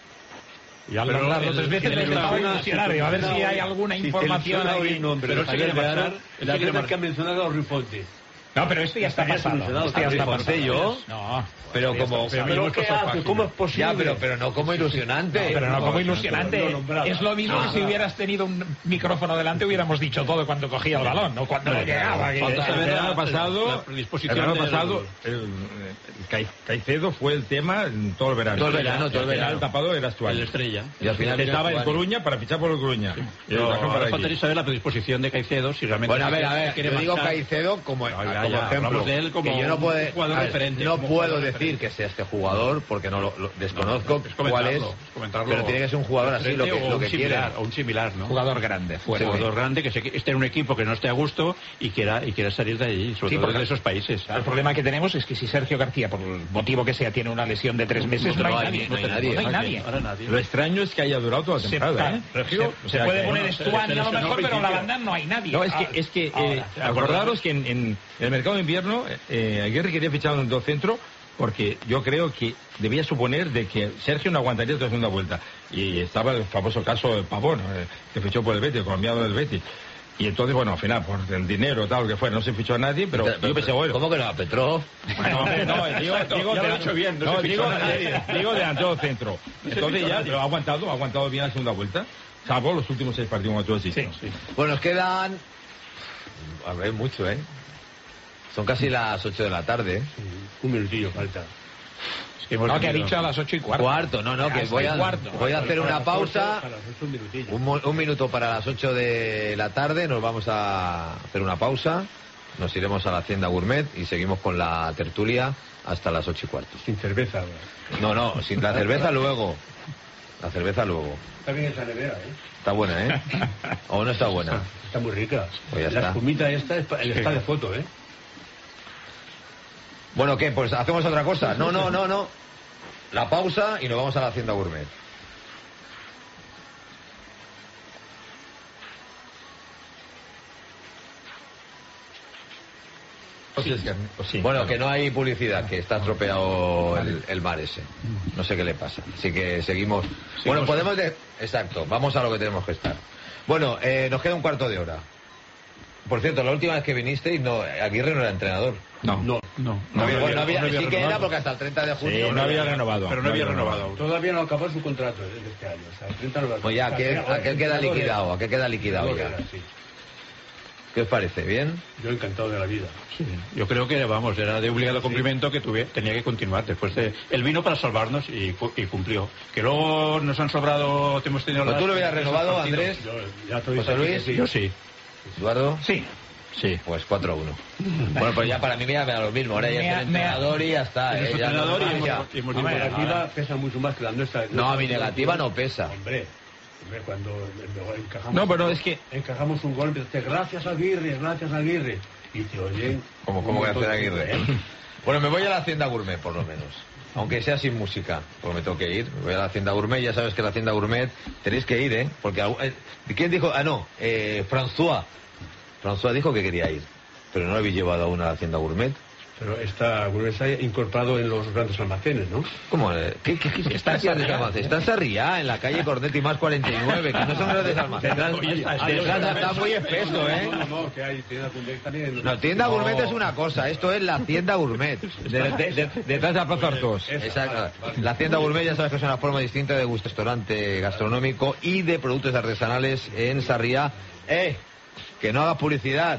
E: Y al
A: Pero
E: nombrarlo
A: el-
E: tres veces
A: si
E: me
A: te
E: estaba
A: menciona-
E: ilusionado.
A: si
E: Digo, a
A: te
E: ver si
A: menciona
E: hay
A: hoy-
E: alguna
A: si te
E: información
A: menciona
E: ahí.
A: hoy el nombre
C: Pero
A: de
C: él se quiere
A: Javier de
C: marchar,
A: Aro,
C: él se
A: la
C: quiere
A: verdad que ha
C: marchar.
A: mencionado a Rifonte.
E: No, pero esto ya está
A: Estaría
E: pasado.
A: solucionado.
E: Esto ya está
B: Rifonte,
E: pasado.
B: yo.
E: No.
B: Pero
E: Esto ya
B: como...
E: está pasado.
A: ¿Pero qué hace? ¿Cómo es posible?
B: Ya, pero, pero no como ilusionante.
E: Pero no como
A: No,
E: ilusionante.
A: no, no, nombrado.
E: Es lo mismo que si hubieras tenido un micrófono delante hubiéramos dicho todo cuando cogía el balón, no cuando le llegaba. que-
C: Falta
F: El
C: saber
F: verano
C: la-
F: pasado,
C: la
F: el
C: predisposición
F: verano
C: del-
F: pasado el, el Cai- Caicedo fue el tema en todo el verano.
B: Todo el verano, todo el
F: al final
B: verano.
F: El tapado era Stuani.
C: El estrella.
B: Y al final
F: Estaba en
B: Stuani.
F: Coruña para fichar por el Coruña. Y lo
C: No,
F: trajeron para
C: ahora
F: aquí.
C: faltaría saber la predisposición de Caicedo, si realmente...
B: Bueno, a ver, a
C: se
B: ver,
C: quiere
B: yo digo
C: marchar.
B: Caicedo como,
C: No, ya,
B: como
C: ya,
B: ejemplo.
C: hablamos de él como
B: que yo no,
C: un
B: puede-
C: jugador
B: a ver,
C: referente,
B: no
C: como
B: puedo
C: jugador
B: decir
C: referente.
B: que sea este jugador porque no lo, lo- desconozco
C: Es
B: cuál es,
C: comentarlo, es comentarlo.
B: pero tiene que ser un jugador así, lo que,
C: Referente
B: lo
C: o
B: que
C: un
B: quiere.
C: similar, o un similar, ¿no?
E: Jugador grande,
C: Un
E: fuerte.
C: jugador grande que se, esté en un equipo que no esté a gusto y quiera, y quiera salir de allí, sobre
E: Sí,
C: todo
E: porque-
C: de esos países.
E: El problema que tenemos es que si Sergio García, por el motivo que sea, tiene una lesión de tres meses, no,
B: No
E: hay
B: hay-
E: nadie.
B: no hay nadie.
E: No hay nadie.
C: Ahora nadie.
F: Lo extraño es que haya durado toda la
E: Se,
F: temporada, ¿eh?
E: se-
F: Sergio, o
E: se
F: sea
E: puede
F: que-
E: poner
C: bueno, se-
E: Stuani
C: se
E: a lo
C: lesionó
E: mejor,
C: al
E: pero la
C: principio.
E: banda no hay nadie.
F: No, es que,
E: Ah,
F: es que
E: ahora,
F: eh,
E: ¿te
F: acordaros que en, en el mercado de invierno eh, Aguirre quería fichar un dos centro porque yo creo que debía suponer de que Sergio no aguantaría otra segunda vuelta. Y estaba el famoso caso de Pavón, eh, que fichó por el Betis, el colombiano del Betis. Y entonces, bueno, al final, por el dinero tal, lo que fuera, no se fichó a nadie, pero,
B: Pero-
F: yo pensé, bueno...
B: ¿Cómo que no? ¿A Petrov?
F: Bueno, hombre, no, digo, digo,
C: ya lo
F: de-
C: ha hecho bien, no
F: no,
C: se fichó
F: digo,
C: a nadie.
F: digo delantero centro.
C: No se
F: Entonces
C: fichó a
F: ya,
C: nadie.
F: pero ha aguantado, ha aguantado bien la segunda vuelta, salvo los últimos seis partidos como tú has dicho.
B: Bueno, nos quedan... A ver, mucho, ¿eh? Son casi las ocho de la tarde, ¿eh?
A: Un minutillo falta.
C: Es que hemos
E: No, que ha
C: tenido-
E: dicho a las ocho y cuarto.
B: Cuarto, no, no, que
E: Hasta
B: voy
E: y
B: a,
E: cuarto.
B: voy a hacer una pausa...
A: Para las ocho, un minutillo.
B: Un, mo- un minuto para las ocho de la tarde, nos vamos a hacer una pausa, nos iremos a la Hacienda Gourmet y seguimos con la tertulia hasta las ocho y cuarto.
A: Sin cerveza.
B: No, no, sin la cerveza luego. La cerveza luego.
A: Está bien esa nevera, ¿eh?
B: Está buena, ¿eh? ¿O no está buena?
A: Está muy rica.
B: Pues ya
A: la
B: está.
A: espumita esta es pa- está de foto, ¿eh?
B: Bueno, ¿qué? Pues hacemos otra cosa. No, no, no, no. La pausa y nos vamos a la Hacienda Gourmet. Bueno, que no hay publicidad, que está estropeado el, el mar ese. No sé qué le pasa. Así que seguimos. Bueno, podemos... De... Exacto, vamos a lo que tenemos que estar. Bueno, eh, nos queda un cuarto de hora. Por cierto, la última vez que vinisteis, no, Aguirre no era entrenador.
C: No, no, no.
B: No había, bueno, no había,
C: no había
B: sí que
C: renovado.
B: era porque hasta el treinta de junio...
C: Sí, no había renovado. Pero no había renovado.
A: Todavía no acabó su contrato de este año. O sea, el treinta no lo
B: Pues ya, aquel, aquel queda liquidado, aquel queda liquidado ya. ¿Qué os parece? ¿Bien?
A: Yo encantado de la vida.
C: Sí, yo creo que, vamos, era de obligado cumplimiento que tuve, tenía que continuar. Después de, él vino para salvarnos y, cu- y cumplió. Que luego nos han sobrado, te hemos tenido...
B: Pues
C: las-
B: tú lo hubieras
C: esos
B: renovado,
C: partidos.
B: Andrés.
A: Yo ya te he
B: José
A: dicho
B: Luis.
A: que sí.
C: Yo sí.
B: ¿Eduardo?
E: Sí.
C: Sí.
B: Pues cuatro a uno. Bueno, pues ya para mí me da lo mismo. Ahora ya
E: Me
B: es
E: ha-
B: el
E: me ha-
B: entrenador y ya está.
A: Es
B: ¿eh? Ya no-
A: entrenador y hemos,
B: ya.
A: y hemos
E: Hombre,
A: dicho, la negativa
E: ahora-
A: pesa mucho más que la nuestra.
B: No, mi negativa no pesa.
A: Hombre, hombre, cuando luego encajamos...
F: No, pero es que...
A: Encajamos un gol, empezaste, gracias Aguirre, gracias Aguirre. Y te oyen...
B: Como, como
A: un
B: que hacer
A: montón de
B: Aguirre.
A: gente, ¿eh?
B: Bueno, me voy a la Hacienda Gourmet, por lo menos. Aunque sea sin música, porque me tengo que ir. Me voy a la Hacienda Gourmet, ya sabes que la Hacienda Gourmet tenéis que ir, ¿eh? Porque... algún- eh, ¿quién dijo? Ah, no, eh, François. François dijo que quería ir. Pero no lo habéis llevado aún a la Hacienda Gourmet.
A: Pero está, está incorporado en los grandes almacenes, ¿no?
B: ¿Cómo? eh? ¿Qué, qué, qué,
E: Está en
B: grandes
E: Sarriá.
B: almacenes? Está en Sarriá, en la calle Cornetti más cuarenta y nueve, que no son grandes almacenes. Está, está muy espeso, ¿eh?
A: No, no, que hay tienda gourmet también.
B: No, tienda gourmet es una cosa, esto es la tienda gourmet.
F: De- de- de- detrás de la Plaza Artós.
B: Exacto. La tienda gourmet ya sabes que es una forma distinta de gusto restaurante gastronómico y de productos artesanales en Sarriá. ¡Eh! Que no hagas publicidad.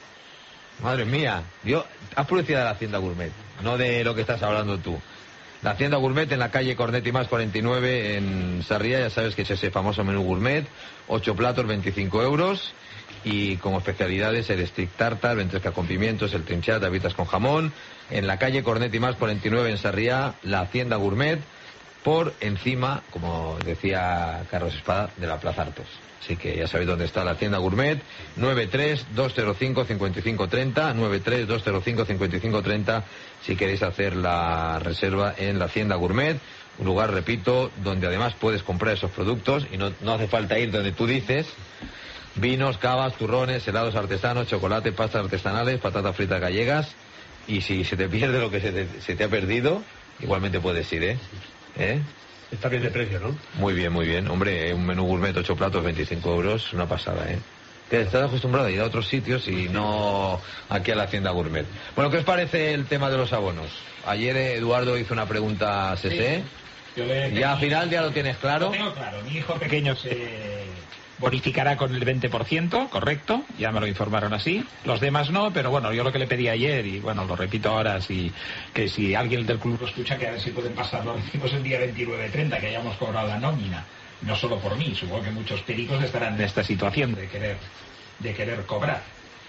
B: Madre mía. Yo, haz publicidad de la Hacienda Gourmet, no de lo que estás hablando tú. La Hacienda Gourmet en la calle Cornetti más cuarenta y nueve en Sarriá, ya sabes que es ese famoso menú gourmet, ocho platos, veinticinco euros, y como especialidades el stick tartar, ventresca con pimientos, el trinchat, habitas con jamón. En la calle Cornetti más cuarenta y nueve en Sarriá, la Hacienda Gourmet, por encima, como decía Carlos Espada, de la Plaza Artós. Así que ya sabéis dónde está la Hacienda Gourmet, nueve tres dos cero cinco cinco cinco tres cero, nueve tres dos cero cinco cinco cinco tres cero, si queréis hacer la reserva en la Hacienda Gourmet, un lugar, repito, donde además puedes comprar esos productos y no, no hace falta ir donde tú dices. Vinos, cavas, turrones, helados artesanos, chocolate, pastas artesanales, patatas fritas gallegas, y si se te pierde lo que se te, se te ha perdido, igualmente puedes ir, ¿eh? ¿Eh?
A: Está bien de precio, ¿no?
B: Muy bien, muy bien. Hombre, un menú gourmet, ocho platos, veinticinco euros, una pasada, ¿eh? Que estás acostumbrado a ir a otros sitios y no aquí a la Hacienda Gourmet. Bueno, ¿qué os parece el tema de los abonos? Ayer eh, Eduardo hizo una pregunta a C C.
E: Yo le-
B: Ya al final ya lo tienes claro.
E: Lo tengo claro. Mi hijo pequeño se bonificará con el veinte por ciento, correcto, ya me lo informaron así. Los demás no, pero bueno, yo lo que le pedí ayer, y bueno, lo repito ahora, si, que si alguien del club lo escucha, que a ver si pueden pasar, lo decimos el día veintinueve treinta, que hayamos cobrado la nómina. No solo por mí, supongo que muchos pericos estarán en esta situación de querer, de querer cobrar.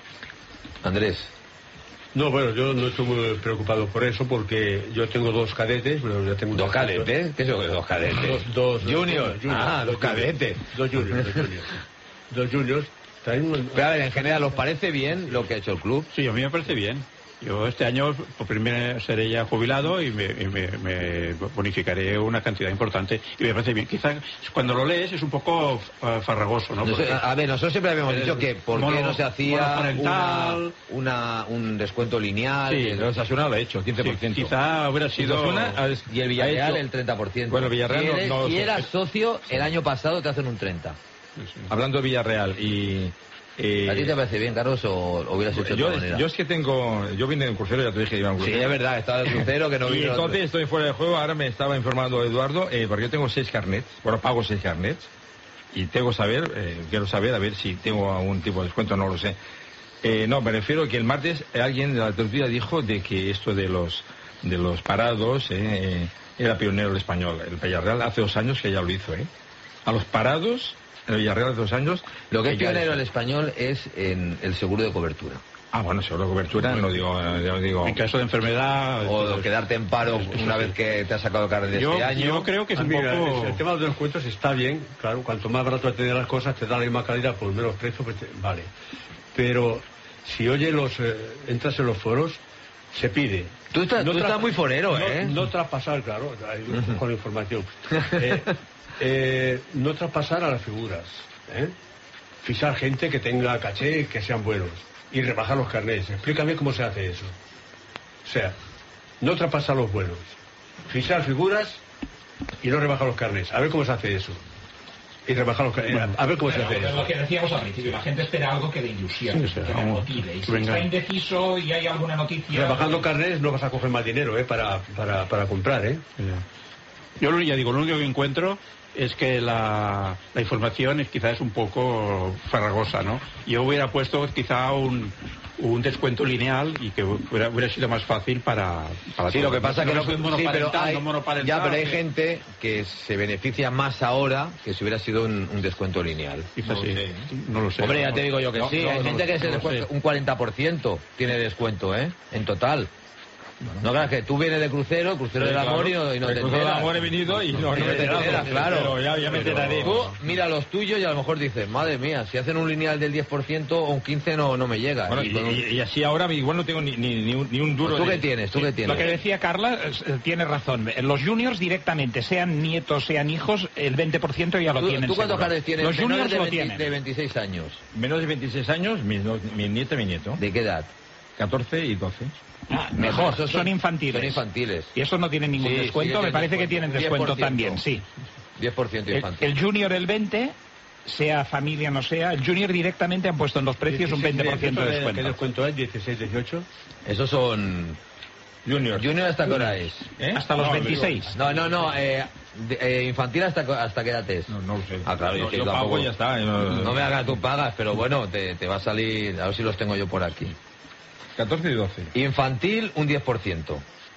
B: Andrés.
A: No, bueno, yo no estoy muy preocupado por eso porque yo tengo dos cadetes. Bueno, ya tengo
B: ¿Dos cadetes? ¿Qué es eso de dos cadetes?
A: Dos, dos,
B: Junior.
A: dos juniors,
B: Ah, dos cadetes.
A: Dos juniors, dos juniors. Dos juniors. Traen un-
B: Pero a ver, en general, ¿os parece bien lo que ha hecho el club?
C: Sí, a mí me parece bien. Yo este año por primera vez seré ya jubilado y me, y me- me bonificaré una cantidad importante y me parece bien. Quizá cuando lo lees es un poco eh, farragoso, ¿no?
B: No sé,
C: Porque-
B: a ver, nosotros siempre habíamos
C: el
B: dicho que por qué
C: mono-
B: no se hacía una,
C: monoparental.
B: una- un descuento lineal.
C: Sí,
B: que-
F: El Osasuna lo ha hecho, quince por ciento.
C: Sí, quizá hubiera sido...
F: Osasuna ha-
B: Y el Villarreal
F: ha hecho-
B: el treinta por ciento.
F: Bueno, Villarreal
B: si
F: no-
B: eres,
F: no lo
B: si
F: sé.
B: eras socio, el año pasado te hacen un treinta.
F: Hablando de Villarreal y... eh,
B: ¿A ti te parece bien, Carlos, o, o hubieras hecho de
F: yo,
B: otra manera?
F: yo es que tengo... Yo vine de un crucero, ya te dije que iba a un
B: Sí,
F: crucero.
B: es verdad, estaba el crucero que no
F: Y
B: vino.
F: entonces estoy fuera de juego, ahora me estaba informando Eduardo, eh, porque yo tengo seis carnets, bueno, pago seis carnets, y tengo que saber, eh, quiero saber, a ver si tengo algún tipo de descuento, no lo sé. Eh, no, me refiero que el martes alguien de la tertulia dijo de que esto de los de los parados eh, eh, era pionero el español. El Villarreal hace dos años que ya lo hizo, ¿eh? A los parados, el Villarreal hace dos años...
B: Lo que es
F: ya
B: pionero
F: hizo.
B: el español es en el seguro de cobertura.
F: Ah, bueno, seguro cobertura, no digo, no digo...
C: En caso de enfermedad...
B: O de quedarte en paro una vez que te has sacado carnet de
A: yo,
B: este año.
A: Yo creo que es
B: ah,
A: un
B: mira,
A: poco... El tema de los descuentos está bien, claro, cuanto más barato te den las cosas, te da la misma calidad por menos precio, pues te... vale. Pero si oye los... Eh, entras en los foros, se pide...
B: Tú estás,
A: no
B: tú estás muy forero,
A: no,
B: ¿eh?
A: No traspasar, claro, con la información. Eh, eh, no traspasar a las figuras, ¿eh? Fichar gente que tenga caché, que sean buenos. Y rebajar los carnets. Explícame cómo se hace eso. O sea, no traspasar los buenos. Fichar figuras y no rebajar los carnets. A ver cómo se hace eso. Y rebajar los carnets. A ver cómo se hace eso.
D: Lo que decíamos al principio, la gente espera algo que de ilusión,
A: Sí,
D: que le motive. Y si
A: venga.
D: está indeciso y hay alguna noticia...
A: Rebajando carnets no vas a coger más dinero, ¿eh? Para, para, para comprar, ¿eh?
C: Yo lo- ya digo, lo único que encuentro es que la, la información es quizás un poco farragosa, ¿no? Yo hubiera puesto quizá un, un descuento lineal y que hubiera, hubiera sido más fácil para, para
B: Sí,
C: todos.
B: lo que pasa es que no,
C: es
B: sí,
C: monoparental,
B: pero hay,
C: no monoparental,
B: ya, pero hay
C: que-
B: gente que se beneficia más ahora que si hubiera sido un, un descuento lineal.
C: Quizás sí, no lo sé.
B: Hombre, ya te digo yo que
C: No,
B: sí,
C: no,
B: hay
C: no,
B: gente
C: no,
B: que se
C: no lo
B: descuenta
C: sé.
B: un cuarenta por ciento tiene descuento, ¿eh? En total. No, claro, que tú vienes de crucero, crucero
F: Sí,
B: del amor
F: claro.
B: y no, y no
F: El
B: te
F: crucero del
B: enteras.
F: amor he venido y no-
B: Y
F: no me he
B: te
F: enterado.
B: enteras, claro.
F: Pero ya- ya me enteraré.
B: Tú mira los tuyos y a lo mejor dices, madre mía, si hacen un lineal del diez por ciento o un quince por ciento no, no me llega.
F: Bueno,
B: Y
F: y,
B: con un-
F: y- y así ahora igual no tengo ni, ni, ni un, ni un duro.
B: ¿Tú
F: de-
B: qué tienes? ¿Tú qué tienes?
E: Lo que decía Carla eh, tiene razón. Los juniors directamente, sean nietos, sean hijos, el veinte por ciento ya lo
B: ¿Tú,
E: tienen.
B: ¿tú cuántos
E: seguro.
B: carnes tienes?
E: Los
B: Menores
E: juniors
B: de,
E: lo
B: veinte
E: tienen.
B: de veintiséis años.
F: Menos de veintiséis años, mi, no- mi nieta y mi nieto.
B: ¿De qué edad?
F: catorce y doce.
E: Ah, mejor,
B: Esos
E: son, infantiles.
B: Son infantiles.
E: Y estos no tienen ningún
B: Sí, sí
E: descuento,
B: que
E: me parece que
B: tienen
E: tienen
B: descuento.
E: descuento
B: diez por ciento.
E: también, sí.
B: diez por ciento
E: El,
B: infantil.
E: el junior el veinte, sea familia no sea, el junior directamente han puesto en los precios un veinte por ciento de
A: ¿Qué
E: descuento.
A: descuento es? ¿dieciséis, dieciocho?
B: Esos son...
F: Junior.
B: ¿Junior hasta qué hora es?
F: ¿Eh?
E: Hasta los
F: No,
E: veintiséis.
B: No, no, no. Eh, de- eh, ¿Infantil hasta, hasta qué edad es?
F: No, no lo sé.
B: Ah, claro,
F: yo,
B: es que
F: yo
B: tampoco-
F: pago y ya está. yo no,
B: No me hagas, tú pagas, pero bueno, te, te va a salir... A ver si los tengo yo por aquí.
F: catorce y doce.
B: Infantil, un diez por ciento.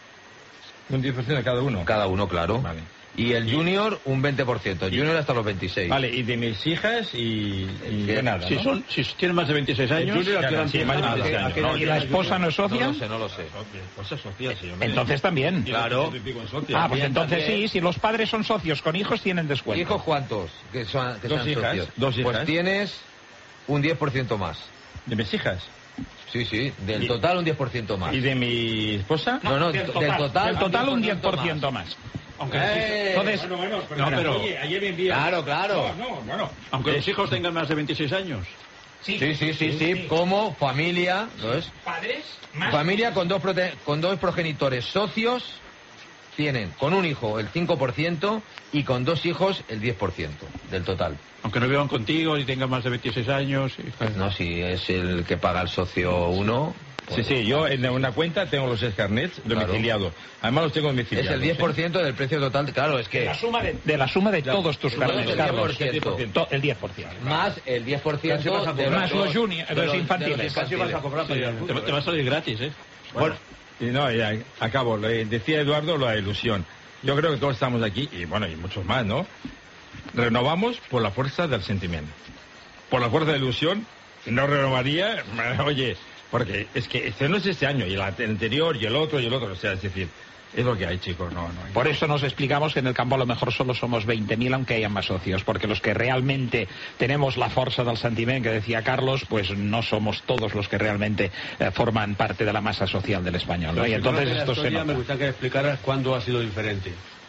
F: Un diez por ciento de cada uno.
B: Cada uno, claro.
F: Vale.
B: Y el junior, un veinte por ciento. El junior hasta los veintiséis.
F: Vale, y de mis hijas y, y
B: ¿Qué?
F: nada,
C: Si,
F: ¿no?
C: son, si tienen más de veintiséis años,
A: junior,
F: Ya,
A: ¿a qué edad
F: sí,
A: empieza?
F: más de
A: ¿A qué-
F: veintiséis
A: a
F: años,
A: qué
F: ¿no?
A: edad
E: ¿Y la
A: empieza?
E: esposa no es
B: No
E: socia?
B: lo sé, no lo sé.
F: Pues es socia, sí, hombre.
E: Entonces también.
B: Claro.
F: Ciento y pico en socia.
E: Ah, pues
B: Bien,
E: entonces
B: también.
E: sí, si los padres son socios con hijos tienen descuento.
B: ¿Hijos cuántos? Que son, que
F: Dos
B: sean
F: hijas,
B: socios.
F: dos hijas.
B: Pues tienes un diez por ciento más.
F: ¿De mis hijas?
B: Sí, sí. Del
F: Y-
B: total un diez por ciento más.
F: ¿Y de mi esposa?
B: No, no,
E: del
B: del
E: total,
B: total,
E: del total un diez por
B: más.
E: ciento más.
C: aunque,
B: Eh,
E: Entonces,
F: Bueno, bueno,
C: No, pero-
F: oye, ayer me envía...
B: Claro, claro.
F: No, no, no. no.
C: aunque los hijos tengan más de veintiséis años.
B: Sí, sí, sí, sí, sí. Como familia, ¿no es?
D: Padres, más...
B: Familia con dos, prote- con dos progenitores socios tienen con un hijo el cinco por ciento y con dos hijos el diez por ciento del total.
C: Aunque no vivan contigo y tengan más de veintiséis años. y-
B: No, si es el que paga el socio uno.
F: Sí, sí, yo en una cuenta tengo los seis carnets domiciliados. Además los tengo
B: Es
F: domiciliados.
B: el diez por ciento del precio total. Claro, es que
E: La suma de, de la suma de todos tus
B: el
E: carnes,
B: diez
E: Carlos.
B: por ciento.
E: To- El diez por ciento.
B: Más el diez por ciento
A: Casi vas a
B: de
A: cobrar.
E: Más
B: los-
E: los juniors,
B: de
E: los
B: de
E: infantiles.
A: Casi vas a cobrar para ir al
C: Te,
A: fútbol,
C: te va a salir gratis, ¿eh?
F: Bueno, y no, ya, acabo. Lo- Decía Eduardo la ilusión. Yo creo que todos estamos aquí, y bueno, y muchos más, ¿no? Renovamos por la fuerza del sentimiento. Por la fuerza de la ilusión, no renovaría, oye, porque es que este no es este año, y el anterior, y el otro, y el otro, o sea, es decir, es lo que hay, chicos, no, no.
E: Por eso nos explicamos que en el campo a lo mejor solo somos veinte mil, aunque haya más socios, porque los que realmente tenemos la fuerza del sentimiento que decía Carlos, pues no somos todos los que realmente eh, forman parte de la masa social del español, ¿no? Y entonces
A: la
E: esto se
A: historia, me
E: nota.
A: gustaría que explicaras cuándo ha sido diferente.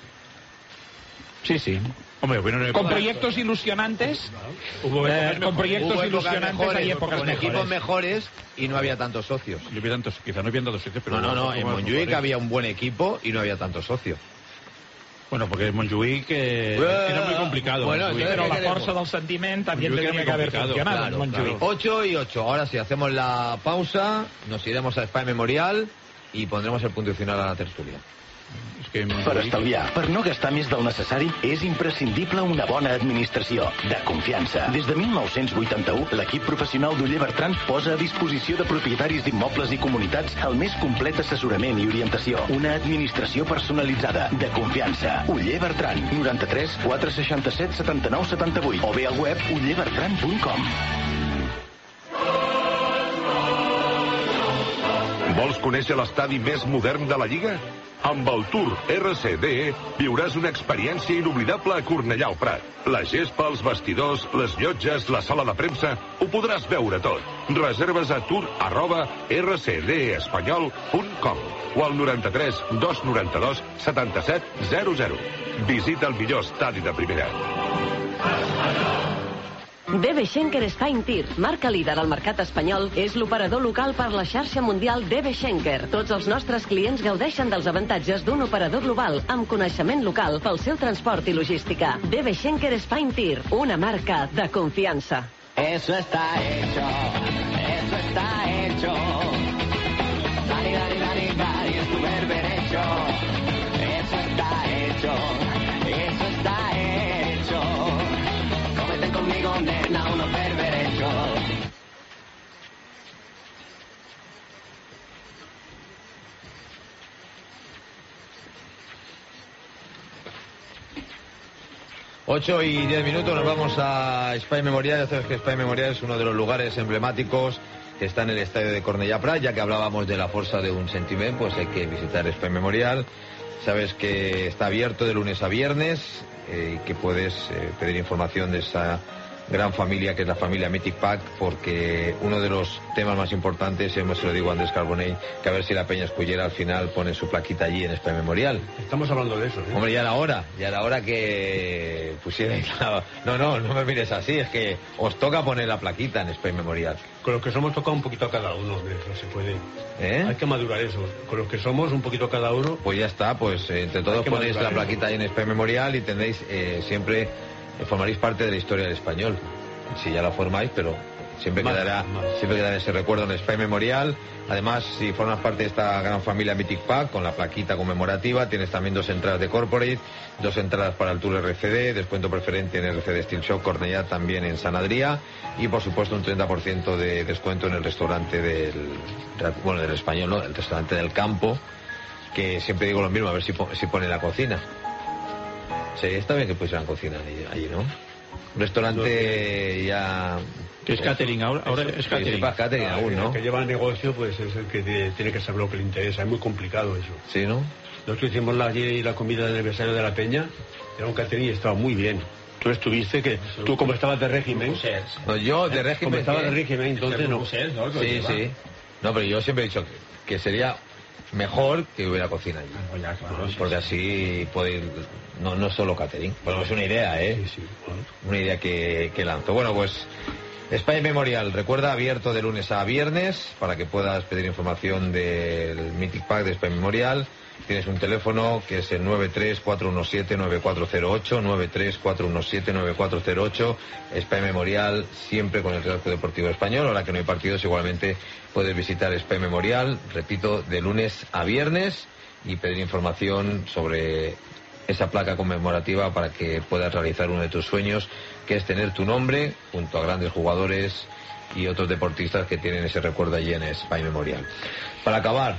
E: Sí, sí.
C: Hombre, bueno, en el-
E: Con proyectos ilusionantes,
C: Hubo
E: eh,
C: épocas
E: con
C: mejores.
E: proyectos
B: Hubo épocas
E: ilusionantes
B: mejores,
E: hay épocas
B: con equipos
E: mejores.
B: mejores y no había tantos socios.
C: Yo vi tantos, quizá no viendo dos sitios, pero...
B: No, no, no,
C: hubo-
B: en
C: hubo
B: Montjuic
C: mejores.
B: había un buen equipo y no había tantos socios.
C: Bueno, porque en Montjuic eh, era muy complicado.
B: Bueno,
C: Montjuic.
B: entonces,
E: Pero la
B: ¿qué queremos?
E: fuerza del sentimiento también
C: Yo creo
E: tendría
C: que
E: que haber
C: complicado,
E: funcionado
B: Claro,
E: en Montjuic.
B: claro. ocho y ocho. Ahora sí, hacemos la pausa, nos iremos a España Memorial y pondremos el punto y final a la tertulia.
C: És que
I: Per estalviar, per no gastar més del necessari, és imprescindible una bona administració, de confiança. Des de mil nou-cents vuitanta-u, l'equip professional d'Oller Bertran posa a disposició de propietaris d'immobles i comunitats el més complet assessorament i orientació. Una administració personalitzada, de confiança. Oller Bertran, noranta-tres quatre seixanta-set setanta-nou setanta-vuit o bé al web oller bertran punt com.
P: Vols conèixer l'estadi més modern de la Lliga? Amb el Tour R C D E viuràs una experiència inoblidable a Cornellà al Prat. La gespa, els vestidors, les llotges, la sala de premsa, ho podràs veure tot. Reserves a tour arroba r c d e espanyol punt com o al noranta-tres dos noranta-dos setanta-set zero zero. Visita el millor estadi de primera.
G: D B Schenker Spain Tir, marca líder al mercat espanyol, és l'operador local per la xarxa mundial D B Schenker. Tots els nostres clients gaudeixen dels avantatges d'un operador global amb coneixement local pel seu transport i logística. D B Schenker Spain Tir, una marca de confiança.
H: Eso está hecho, eso está hecho. Dani, Dani, Dani, Dani, es tu berberecho. Eso está hecho, eso está hecho. Cómete conmigo, nena, unos berberechos.
B: ocho y diez minutos, nos vamos a Espai Memorial. Ya sabes que Espai Memorial es uno de los lugares emblemáticos que está en el estadio de Cornellà Prat. Ya que hablábamos de la fuerza de un sentiment, pues hay que visitar Espai Memorial. Sabes que está abierto de lunes a viernes eh, y que puedes eh, pedir información de esa gran familia que es la familia Mythic Pack, porque uno de los temas más importantes, siempre se lo digo a Andrés Carbonell, que a ver si la Peña Escullera al final pone su plaquita allí en Espai Memorial.
A: Estamos hablando de eso, ¿eh?
B: Hombre, ya era hora, ya era hora que pusierais la... No, no, no me mires así, es que os toca poner la plaquita en Espai Memorial.
A: Con los que somos toca un poquito a cada uno, no se puede.
B: ¿Eh?
A: Hay que madurar eso. Con los que somos un poquito cada uno.
B: Pues ya está, pues eh, entre todos ponéis la plaquita ahí en Espai Memorial y tendréis eh, siempre, eh, formaréis parte de la historia del español. Si ya la formáis, pero siempre más, quedará más. siempre quedará ese recuerdo en Espai Memorial. Además, si formas parte de esta gran familia Mythic Pack, con la plaquita conmemorativa, tienes también dos entradas de Corporate, dos entradas para el Tour R C D, descuento preferente en R C D Steel Shop Cornellà, también en San Adrià, y por supuesto un treinta por ciento de descuento en el restaurante del, bueno, del español, ¿no? El restaurante del campo, que siempre digo lo mismo, a ver si, si pone la cocina. Sí, está bien que pusieran cocina allí, allí, ¿no? Un restaurante no, ya...
C: Que es catering, ahora, ahora es catering.
B: Sí, catering
A: ah,
B: aún, ¿no?
A: El que lleva el negocio, pues es el que tiene que saber lo que le interesa. Es muy complicado eso.
B: Sí, ¿no?
A: Nosotros hicimos la, la comida del aniversario de la Peña, era un catering y estaba muy bien. Tú estuviste, que tú como estabas de régimen...
B: No, yo de régimen...
A: Como estaba de régimen, entonces no.
B: Sí, sí. No, pero yo siempre he dicho que, que sería mejor que hubiera cocina allí.
A: Ah, ya, claro, sí,
B: porque
A: sí.
B: así puede ir, no, no solo catering. Bueno, es una idea, ¿eh?
A: Sí, sí, bueno.
B: Una idea que, que lanzo. Bueno, pues Espai Memorial, recuerda, abierto de lunes a viernes para que puedas pedir información del Mythic Pack de Espai Memorial. Tienes un teléfono que es el nueve tres cuatro uno siete nueve cuatro cero ocho, nueve tres cuatro uno siete nueve cuatro cero ocho. Espai Memorial, siempre con el Real Club Deportivo Español. Ahora que no hay partidos, igualmente puedes visitar Espai Memorial, repito, de lunes a viernes, y pedir información sobre esa placa conmemorativa para que puedas realizar uno de tus sueños, que es tener tu nombre junto a grandes jugadores y otros deportistas que tienen ese recuerdo allí en Espai Memorial. Para acabar,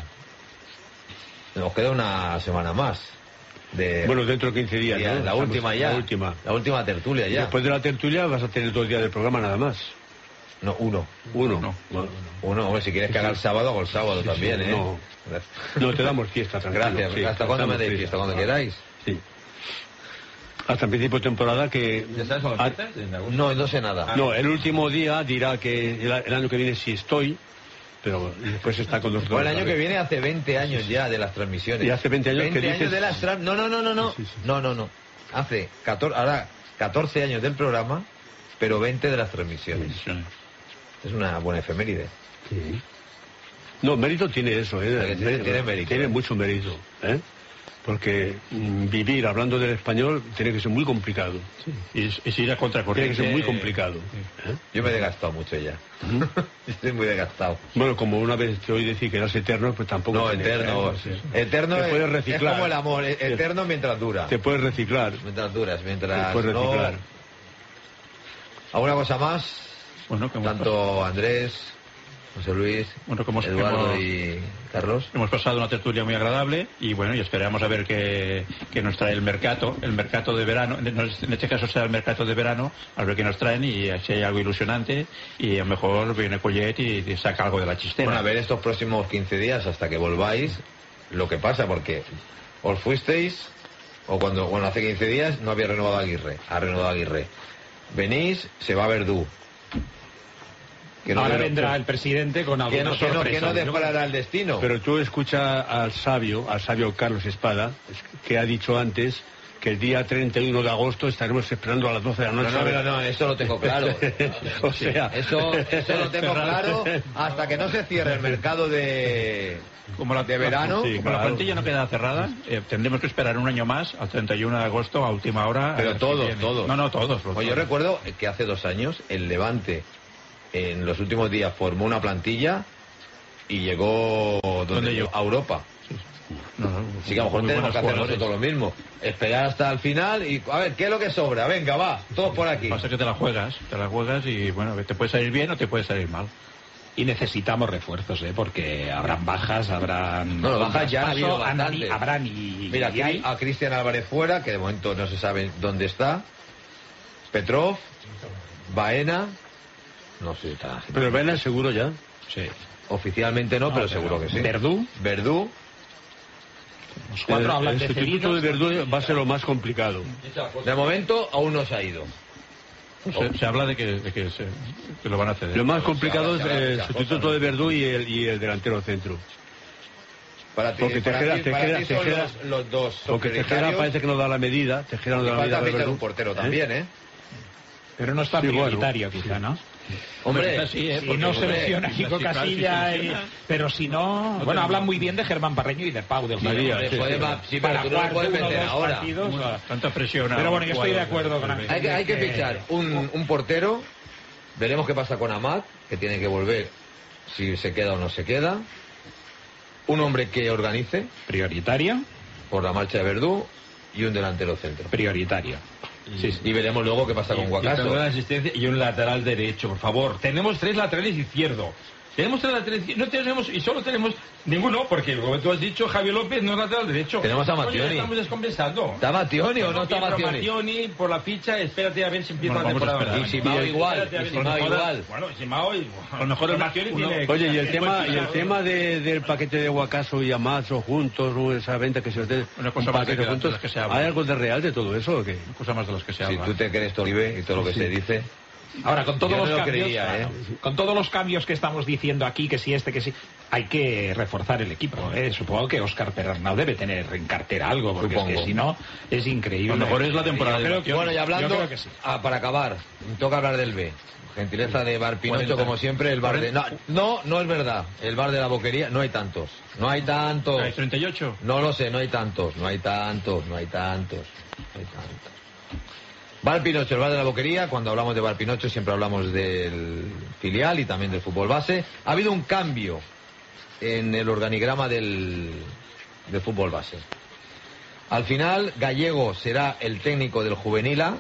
B: nos queda una semana más. De,
A: bueno, dentro de quince días,
B: ya,
A: ¿no?
B: La
A: Estamos
B: última ya.
A: La última.
B: La última tertulia ya.
A: Y después de la tertulia vas a tener dos días del programa nada más.
B: No, uno.
A: Uno.
B: No. Uno, uno. Hombre, si quieres que haga el sábado, hago el sábado sí, también, sí, ¿eh?
A: No. no, te damos fiesta, tranquilo.
B: Gracias.
A: Sí,
B: ¿Hasta cuándo me deis fiesta? Cuando queráis.
A: Sí. Hasta el principio de temporada que...
B: ¿Ya sabes cuándo fiestas? No, no sé nada.
A: No, el último día dirá que el, el año que viene sí estoy, pero después está con nosotros.
B: Bueno, el año que viene hace veinte años ya de las transmisiones.
A: Y hace veinte años
B: veinte
A: que
B: años
A: dices...
B: de las trans... No, no, no, no, no. Sí, sí. No, no, no. Hace catorce, ahora catorce años del programa, pero veinte de las transmisiones. Sí, sí. Es una buena efeméride.
A: Sí. No, mérito tiene eso, ¿eh?
B: Tiene, tiene, tiene mérito.
A: Tiene mucho mérito, ¿eh? Porque mm, vivir hablando del español tiene que ser muy complicado.
C: Sí. Y es, es ir a contracorriente.
A: Tiene que ser muy complicado. ¿eh?
B: Yo me he desgastado mucho ya. ¿Mm? Estoy muy desgastado.
A: Bueno, como una vez te oí decir que eras eterno, pues tampoco...
B: No, eterno. ¿eh? Sí. Eterno
A: te puedes reciclar.
B: Es como el amor, eterno mientras dura.
A: Te puedes reciclar.
B: Mientras duras, mientras...
A: Te puedes reciclar.
B: No... ¿Alguna cosa más?
C: Bueno,
B: tanto Andrés José Luis,
C: bueno, como
B: Eduardo
C: hemos,
B: y Carlos.
C: Hemos pasado una tertulia muy agradable y bueno, y esperamos a ver qué, qué nos trae el mercado, el mercado de verano, en este caso será el mercado de verano, a ver qué nos traen y si hay algo ilusionante y a lo mejor viene Collet y, y saca algo de la chistera.
B: Bueno, a ver estos próximos quince días hasta que volváis lo que pasa, porque os fuisteis, o cuando, bueno, hace quince días no había renovado a Aguirre, ha renovado a Aguirre. Venís, se va a Verdú.
E: Que no Ahora vendrá que, el presidente con alguna
B: que no, que no, que no deparará el destino.
A: Pero tú escucha al sabio, al sabio Carlos Espada, que ha dicho antes que el día treinta y uno de agosto estaremos esperando a las doce de la noche.
B: No, no, no, no, eso lo tengo claro.
A: O sea,
B: eso, eso lo tengo claro hasta que no se cierre el mercado de,
C: como la,
B: de verano.
C: Sí, como claro. La plantilla no queda cerrada, eh, tendremos que esperar un año más, al treinta y uno de agosto, a última hora.
B: Pero todos, si todos.
C: No, no, todos. todos.
B: Pues yo recuerdo que hace dos años el Levante en los últimos días formó una plantilla y llegó donde llegó? A Europa. Sí, sí. No, no, sí, que a lo mejor tenemos que hacer nosotros lo mismo. Esperar hasta el final y a ver, ¿qué es lo que sobra? Venga, va, todos por aquí.
C: Pasa que te la juegas, te la juegas y bueno, te puede salir bien o te puede salir mal.
E: Y necesitamos refuerzos, ¿eh? Porque habrán bajas, habrán...
B: No, bajas ya han habido bastantes.
E: Habrán y...
B: Mira, aquí hay a Cristian Álvarez fuera, que de momento no se sabe dónde está. Petrov, Baena... No sé, está...
A: Pero Baena seguro ya.
B: Sí. Oficialmente no, no pero, pero seguro que sí.
E: Verdú.
B: Verdú.
E: Los cuatro
A: el,
E: hablan
A: el
E: de
A: sustituto de Verdú va a ser lo más complicado.
B: De momento aún no se ha ido.
C: Se, se habla de, que, de que, se, que lo van a hacer.
A: Lo más complicado es el sustituto de Verdú y el, y el delantero centro.
B: Para ti,
A: porque
B: para
A: Tejera,
B: ti,
A: Tejera,
B: para ti son
A: Tejera,
B: los, los dos.
A: Porque Tejera parece que no da la medida. Tejera no da la medida.
B: Falta ficha de un portero ¿eh? También, ¿eh?
E: Pero no está sí, prioritario, bueno, quizá, ¿no?
B: Hombre,
E: sí, ¿eh? Si no se lesiona Kiko Casilla, y... pero si no... Bueno, hablan muy bien de Germán Parreño y de Pau del
B: María. Sí, puede, sí, sí, pero tú no lo puedes meter ahora.
C: Partidos, tanta presión.
E: Pero bueno, yo estoy de acuerdo con Ángel.
B: Hay que, hay que fichar un, un portero. Veremos qué pasa con Amat, que tiene que volver si se queda o no se queda. Un hombre que organice.
E: Prioritario.
B: Por la marcha de Verdú. Y un delantero centro.
E: Prioritario.
B: Sí, sí. Y veremos luego qué pasa con Guacaso.
F: Y una asistencia y un lateral derecho, por favor. Tenemos tres laterales izquierdos. Tenemos tres laterales izquierdos. No tenemos, y solo tenemos ninguno, porque como tú has dicho, Javier López no es lateral derecho.
B: Tenemos a Mattioni.
F: Oye, estamos descompensando.
B: ¿Está Mattioni o no está Mattioni?
F: Mattioni por la ficha, espérate a ver si empieza
C: bueno,
F: la temporada.
B: Y Simao igual. Y Simao igual.
F: Bueno, Simao
C: a lo mejor el
F: Mattioni tiene...
A: Oye, y el tema, y el tema de, del paquete de Guacaso y Amazo juntos, o esa venta que se hace
C: una cosa más de
A: juntos,
C: que se habla.
A: ¿Hay algo de real de todo eso o qué?
C: Una cosa más de las que se habla.
B: Si tú te crees Toribe y todo lo que
A: sí.
B: se dice...
E: Ahora, con todos
B: Yo
E: los
B: no
E: cambios,
B: creía,
E: claro,
B: ¿eh?
E: con todos los cambios que estamos diciendo aquí, que si este, que si, hay que reforzar el equipo. ¿eh? Supongo que Óscar Pedernal debe tener en cartera algo, porque es que si no es increíble.
C: A lo mejor es la temporada.
E: Yo creo que,
B: bueno, y hablando,
E: que sí.
B: ah, para acabar, toca hablar del B. Gentileza de Bar Pinocho, como siempre, el bar de... No, no, no es verdad. El bar de la Boquería, no hay tantos. No hay tantos.
C: ¿Hay treinta y ocho?
B: No lo sé, no hay tantos. No hay tantos, no hay tantos. No hay tantos. Bar Pinocho, el bar de la Boquería. Cuando hablamos de Bar Pinocho siempre hablamos del filial y también del fútbol base. Ha habido un cambio en el organigrama del, del fútbol base. Al final, Gallego será el técnico del juvenil A.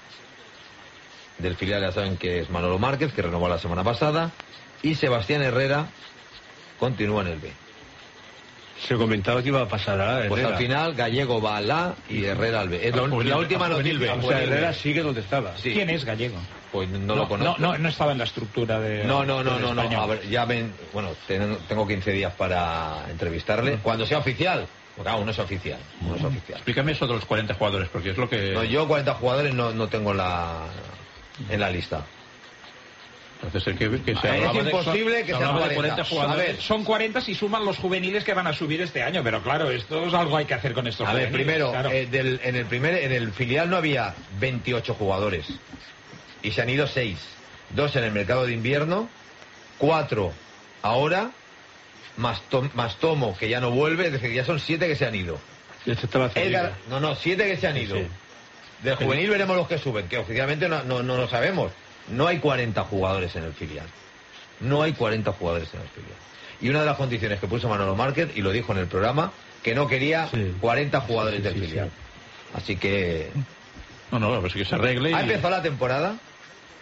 B: Del filial ya saben que es Manolo Márquez, que renovó la semana pasada. Y Sebastián Herrera continúa en el B.
A: Se comentaba que iba a pasar a Herrera.
B: Pues al final Gallego va al A y Herrera al B. Es la, la última noticia.
A: O sea, Herrera sigue donde estaba.
E: Sí. ¿Quién es Gallego?
B: Pues no,
E: no
B: lo conozco.
E: No, no, no estaba en la estructura de...
B: No, no, no, no, no. A ver, ya ven, bueno, tengo quince días para entrevistarle. Cuando sea oficial. Porque aún no es oficial. No es oficial.
C: Explícame eso de los cuarenta jugadores, porque es lo que...
B: No, yo cuarenta jugadores no, no tengo la, en la lista.
C: Entonces, que, que se
B: es imposible de, que sean cuarenta.
E: cuarenta jugadores. A ver, son cuarenta si suman los juveniles que van a subir este año, pero claro, esto es algo hay que hacer con estos
B: a
E: juveniles.
B: A ver, primero,
E: claro.
B: eh, del, en el primer, en el filial no había veintiocho jugadores y se han ido seis, dos en el mercado de invierno, cuatro ahora, más, tom, más Tomo que ya no vuelve, es decir, ya son siete que se han ido. Edgar, no, no, siete que se han ido. Sí, sí. Del juvenil sí. Veremos los que suben, que oficialmente no, no, no lo sabemos. No hay cuarenta jugadores en el filial. No hay cuarenta jugadores en el filial. Y una de las condiciones que puso Manolo Márquez, y lo dijo en el programa, que no quería sí. cuarenta jugadores sí, sí, del filial. Sí. Así que...
C: No, no, pues que se arregle.
B: ¿Ha
C: y...
B: empezado la temporada?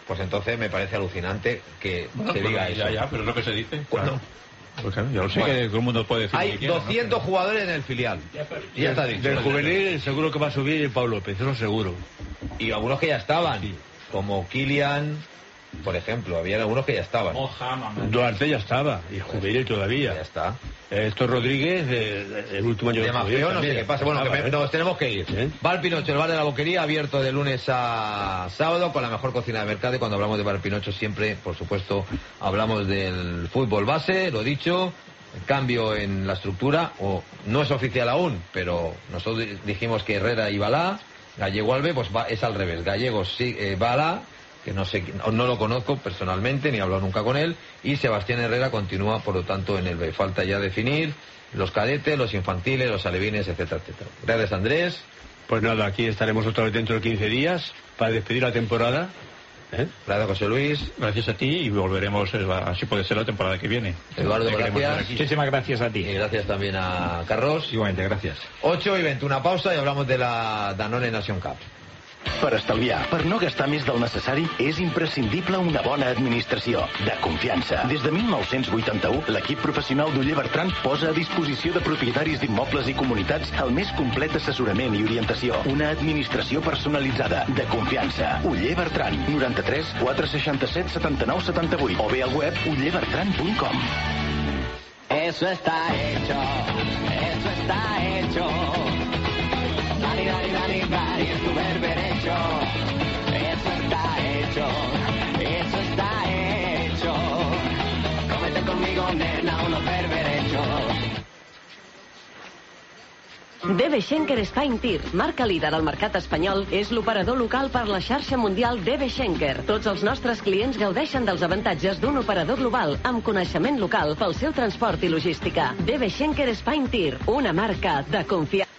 B: pues entonces me parece alucinante que
C: Bueno,
B: se
C: pues
B: diga
C: ya,
B: eso.
C: ya, pero es lo que se dice.
B: Bueno,
C: Pues claro, yo lo sé
B: Bueno,
C: que todo el mundo puede decir lo
B: hay
C: que quiera, ¿no?
B: doscientos jugadores en el filial. Y ya está dicho.
A: Del juvenil seguro que va a subir Pablo López, eso seguro.
B: Y algunos que ya estaban, como Kylian, por ejemplo, había algunos que ya estaban.
A: Duarte ya estaba, y juvenil todavía.
B: Ya está.
A: Esto Rodríguez, eh, el último año
B: De
A: juvenil
B: Mafeo, no sé
A: también.
B: qué pasa. Bueno, que me-
A: Estaba, ¿eh?
B: nos tenemos que ir.
A: ¿Eh?
B: Bar Pinocho, el bar de la Boquería, abierto de lunes a sábado con la mejor cocina de mercado. Y cuando hablamos de Bar Pinocho siempre, por supuesto, hablamos del fútbol base, lo dicho, cambio en la estructura, o no es oficial aún, pero nosotros dijimos que Herrera y Balá, Gallego Albe, pues va, es al revés. Gallegos sí, eh, Balá, que no sé, no, no lo conozco personalmente, ni he hablado nunca con él, y Sebastián Herrera continúa, por lo tanto, en el B. Falta ya definir los cadetes, los infantiles, los alevines, etcétera, etcétera. Gracias, Andrés.
A: Pues nada, aquí estaremos otra vez dentro de quince días para despedir la temporada. ¿Eh?
B: Gracias, José Luis.
C: Gracias a ti y volveremos, eh, así puede ser la temporada que viene.
B: Eduardo,
C: Te queremos
B: gracias.
C: ver aquí.
E: Muchísimas gracias a ti.
B: Y gracias también a Carros.
F: Igualmente, gracias.
B: ocho y veinte, una pausa y hablamos de la Danone Nation Cup.
I: Per estalviar, per no gastar més del necessari, és imprescindible una bona administració, de confiança. Des de mil nou-cents vuitanta-u, l'equip professional d'Oller Bertran posa a disposició de propietaris d'immobles i comunitats el més complet assessorament i orientació. Una administració personalitzada, de confiança. Oller Bertran, noranta-tres quatre seixanta-set setanta-nou setanta-vuit o bé al web oller bertran punt com.
H: Eso está hecho, eso está hecho. Dani, Dani, Dani, Dani, es tu berberecho. Eso está hecho, eso está hecho. Cómete conmigo, nena, unos berberechos.
G: D B Schenker Spain Tir, marca líder al mercat espanyol, és l'operador local per la xarxa mundial D B Schenker. Tots els nostres clients gaudeixen dels avantatges d'un operador global amb coneixement local pel seu transport i logística. D B Schenker Spain Tir, una marca de confiança.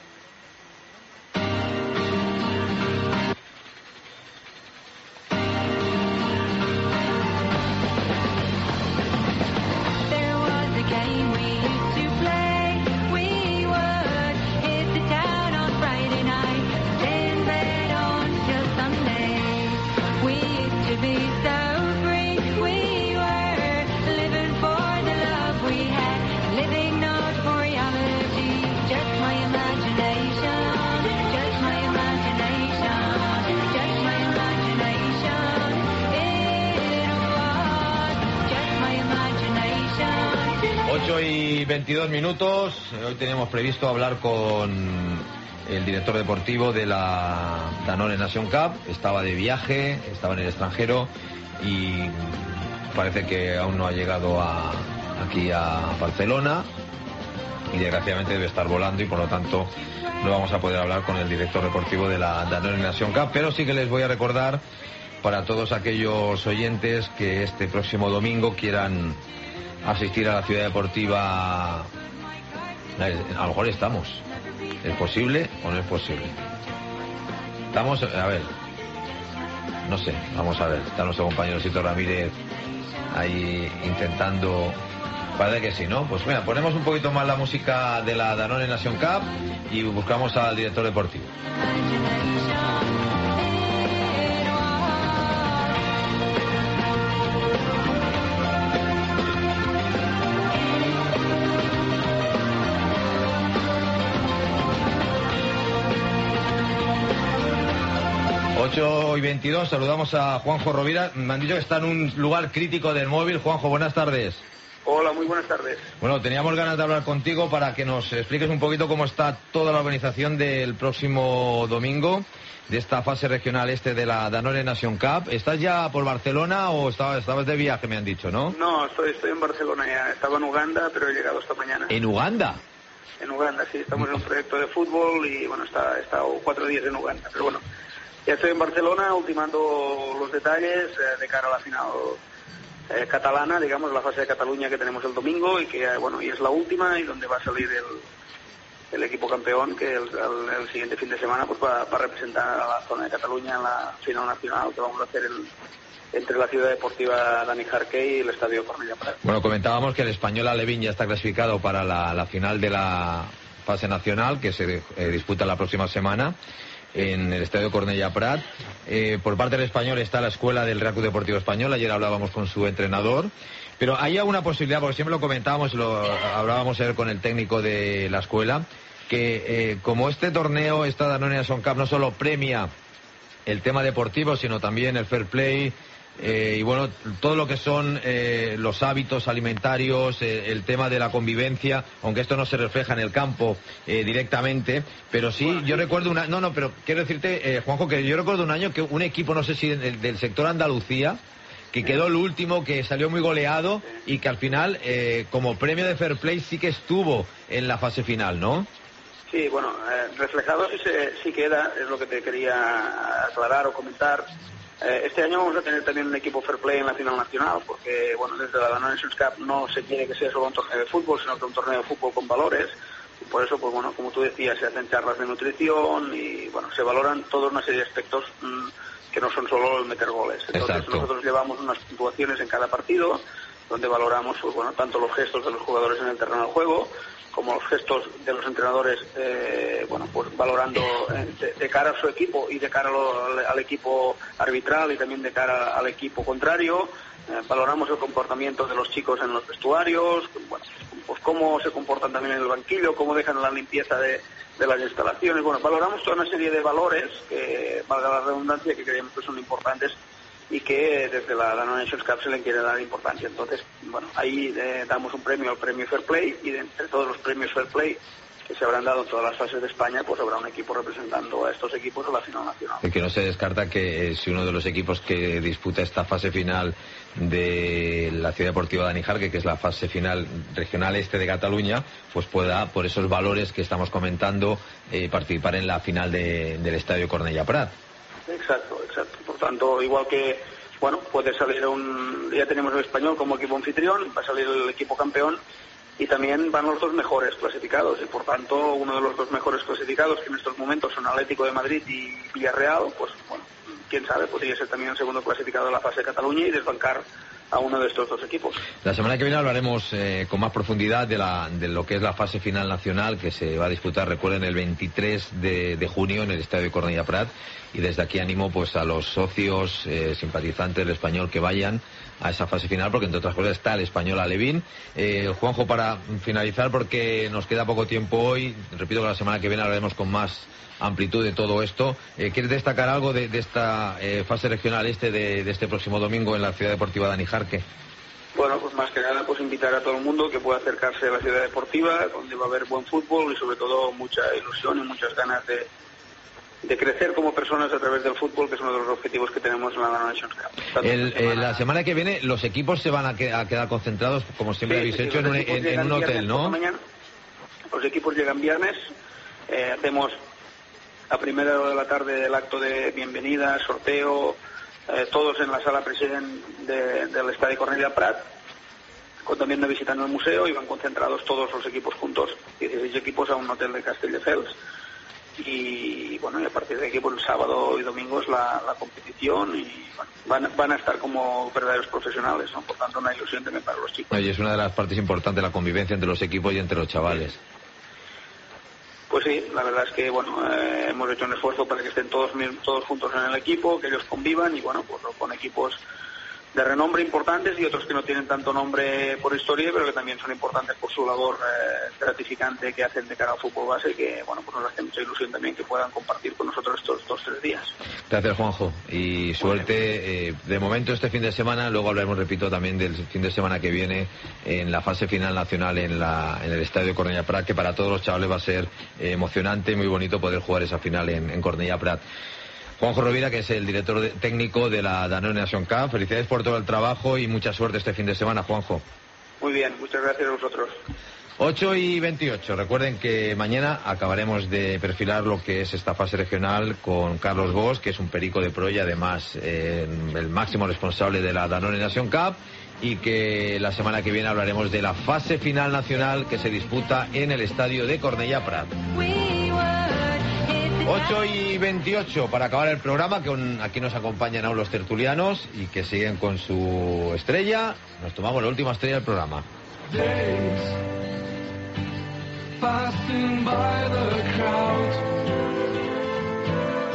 J: There was a game we used to play. We would hit the town on Friday night, then bet on till Sunday. We used to be so free. We were living for the love we had, living not for reality. Just my imagination, just my imagination, just my imagination. It was just my imagination.
B: ocho y veintidós minutos. Hoy teníamos previsto hablar con el director deportivo de la Danone Nation Cup. Estaba de viaje, estaba en el extranjero y parece que aún no ha llegado a, aquí a Barcelona y desgraciadamente debe estar volando y por lo tanto no vamos a poder hablar con el director deportivo de la Danone Nation Cup, pero sí que les voy a recordar para todos aquellos oyentes que este próximo domingo quieran asistir a la ciudad deportiva. A lo mejor estamos. ¿Es posible o no es posible? Estamos, a ver, no sé, vamos a ver. Está nuestro compañero Sito Ramírez ahí intentando. Parece que sí, ¿no? Pues mira, ponemos un poquito más la música de la Danone Nation Cup y buscamos al director deportivo. ocho y veintidós, saludamos a Juanjo Rovira. Me han dicho que está en un lugar crítico del móvil. Juanjo, buenas tardes.
Q: Hola, muy buenas tardes.
B: Bueno, teníamos ganas de hablar contigo para que nos expliques un poquito cómo está toda la organización del próximo domingo, de esta fase regional este de la Danone Nation Cup. ¿Estás ya por Barcelona o estabas, estabas de viaje, me han dicho, no?
Q: No, estoy, estoy en Barcelona ya. Estaba en Uganda, pero he llegado esta mañana.
B: ¿En Uganda?
Q: En Uganda, sí. Estamos en un proyecto de fútbol y, bueno, está, he estado cuatro días en Uganda. Pero bueno, ya estoy en Barcelona ultimando los detalles eh, de cara a la final eh, catalana, digamos, la fase de Cataluña que tenemos el domingo y que, eh, bueno, y es la última y donde va a salir el, el equipo campeón que el, el, el siguiente fin de semana pues va, va a representar a la zona de Cataluña en la final nacional que vamos a hacer el, entre la ciudad deportiva Dani Jarqué y el estadio Cornellà Prat.
B: Bueno, comentábamos que el Español Alevín ya está clasificado para la, la final de la fase nacional que se eh, disputa la próxima semana. en el Estadio Cornellà Prat. Eh, por parte del Español está la escuela del Real Club Deportivo Español, ayer hablábamos con su entrenador, pero hay alguna posibilidad, porque siempre lo comentábamos, lo hablábamos ayer con el técnico de la escuela, que eh, como este torneo, esta Danone Nation Cup, no solo premia el tema deportivo, sino también el fair play, eh, y bueno, todo lo que son eh, los hábitos alimentarios, eh, el tema de la convivencia, aunque esto no se refleja en el campo eh, directamente, pero sí, bueno, yo sí. recuerdo una, no, no, pero quiero decirte, eh, Juanjo, que yo recuerdo un año que un equipo, no sé si del, del sector Andalucía, que quedó el último, que salió muy goleado y que al final, eh, como premio de fair play, sí que estuvo en la fase final, ¿no?
Q: Sí, bueno, eh, reflejado sí, se, sí queda, es lo que te quería aclarar o comentar. Eh, este año vamos a tener también un equipo fair play en la final nacional, porque bueno, desde la Danone Nations Cup no se quiere que sea solo un torneo de fútbol, sino que un torneo de fútbol con valores. Y por eso, pues bueno, como tú decías, se hacen charlas de nutrición y bueno, se valoran toda una serie de aspectos mmm, que no son solo el meter goles. Entonces Exacto. nosotros llevamos unas puntuaciones en cada partido, donde valoramos, pues bueno, tanto los gestos de los jugadores en el terreno de juego, como los gestos de los entrenadores, eh, bueno, pues valorando de, de cara a su equipo y de cara a lo, al, al equipo arbitral y también de cara al equipo contrario. Eh, valoramos el comportamiento de los chicos en los vestuarios, bueno, pues cómo se comportan también en el banquillo, cómo dejan la limpieza de, de las instalaciones. Bueno, valoramos toda una serie de valores que, valga la redundancia, que creemos que son importantes y que desde la Danone Nations Cup se le quiere dar importancia. Entonces, bueno, ahí eh, damos un premio al premio Fair Play, y de entre todos los premios Fair Play que se habrán dado en todas las fases de España, pues habrá un equipo representando a estos equipos en la final nacional.
B: Y que no se descarta que eh, si uno de los equipos que disputa esta fase final de la Ciudad Deportiva de Anijarque, que es la fase final regional este de Cataluña, pues pueda, por esos valores que estamos comentando, eh, participar en la final de, del Estadio Cornellà Prat.
Q: Exacto, exacto. Por tanto, igual que, bueno, puede salir un... Ya tenemos el Español como equipo anfitrión, va a salir el equipo campeón, y también van los dos mejores clasificados, y por tanto uno de los dos mejores clasificados, que en estos momentos son Atlético de Madrid y Villarreal, pues bueno, quién sabe, podría ser también el segundo clasificado de la fase de Cataluña y desbancar a uno de estos dos equipos.
B: La semana que viene hablaremos eh, con más profundidad de, la, de lo que es la fase final nacional, que se va a disputar, recuerden, el veintitrés de junio en el Estadio Cornellà Prat, y desde aquí animo pues a los socios eh, simpatizantes del Español que vayan a esa fase final, porque entre otras cosas está el Español Alevín. Eh, Juanjo, para finalizar, porque nos queda poco tiempo hoy, repito que la semana que viene hablaremos con más amplitud de todo esto. Eh, ¿Quieres destacar algo de, de esta eh, fase regional este de, de este próximo domingo en la Ciudad Deportiva de Anijarque?
Q: Bueno, pues más que nada, pues invitar a todo el mundo que pueda acercarse a la Ciudad Deportiva, donde va a haber buen fútbol y sobre todo mucha ilusión y muchas ganas de, de crecer como personas a través del fútbol, que es uno de los objetivos que tenemos en la Danone Nations Cup.
B: El, semana... Eh, la semana que viene los equipos se van a, que, a quedar concentrados, como siempre sí, habéis sí, hecho, en un, en, en un hotel, ¿no?
Q: Mañana, los equipos llegan viernes, eh, hacemos a primera hora de la tarde el acto de bienvenida, sorteo, eh, todos en la sala presidente de, del Estadio Cornellà Prat, con también una visita en el museo, y van concentrados todos los equipos juntos, dieciséis equipos a un hotel de Castelldefels. Y bueno, y a partir de aquí, pues el sábado y domingo es la, la competición, y bueno, van, van a estar como verdaderos profesionales, ¿no? Por tanto, una ilusión también para los chicos.
B: Y es una de las partes importantes, la convivencia entre los equipos y entre los chavales.
Q: Sí. Pues sí, la verdad es que bueno, eh, hemos hecho un esfuerzo para que estén todos todos juntos en el equipo, que ellos convivan, y bueno, pues con equipos de renombre importantes y otros que no tienen tanto nombre por historia, pero que también son importantes por su labor eh, gratificante que hacen de cara al fútbol base, que bueno, pues nos hace mucha ilusión también que puedan compartir con nosotros estos dos tres días.
B: Gracias, Juanjo, y suerte eh, de momento este fin de semana. Luego hablaremos, repito, también del fin de semana que viene en la fase final nacional en, la, en el Estadio Cornellà Prat, que para todos los chavales va a ser eh, emocionante y muy bonito poder jugar esa final en, en Cornellà Prat. Juanjo Rovira, que es el director de, técnico de la Danone Nation Cup, felicidades por todo el trabajo y mucha suerte este fin de semana, Juanjo.
Q: Muy bien, muchas gracias a vosotros.
B: ocho y veintiocho, recuerden que mañana acabaremos de perfilar lo que es esta fase regional con Carlos Bosch, que es un perico de pro y además eh, el máximo responsable de la Danone Nation Cup, y que la semana que viene hablaremos de la fase final nacional que se disputa en el estadio de Cornellà Prat. ocho y veintiocho para acabar el programa, que aquí nos acompañan aún los tertulianos y que siguen con su estrella. Nos tomamos la última estrella del programa. Passing by the crowd.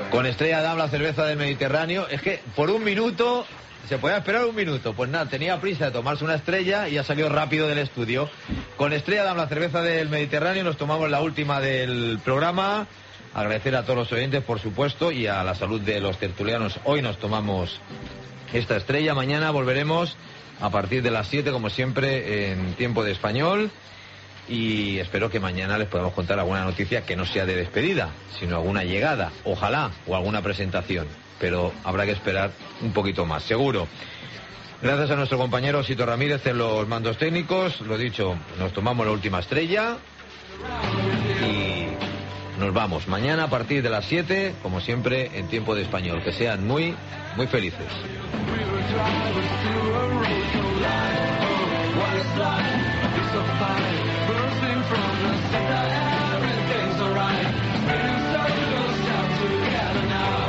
B: Con Estrella Damm, la cerveza del Mediterráneo. Es que por un minuto, se podía esperar un minuto. Pues nada, tenía prisa de tomarse una estrella y ha salido rápido del estudio. Con Estrella Damm, la cerveza del Mediterráneo, nos tomamos la última del programa. Agradecer a todos los oyentes, por supuesto, y a la salud de los tertulianos. Hoy nos tomamos esta estrella. Mañana volveremos a partir de las siete, como siempre, en tiempo de español. Y espero que mañana les podamos contar alguna noticia que no sea de despedida, sino alguna llegada, ojalá, o alguna presentación. Pero habrá que esperar un poquito más, seguro. Gracias a nuestro compañero Sito Ramírez en los mandos técnicos. Lo dicho, nos tomamos la última estrella y nos vamos. Mañana a partir de las siete, como siempre, en tiempo de español. Que sean muy, muy felices.
J: Bursting from the center, everything's alright. We're so close, shout together now.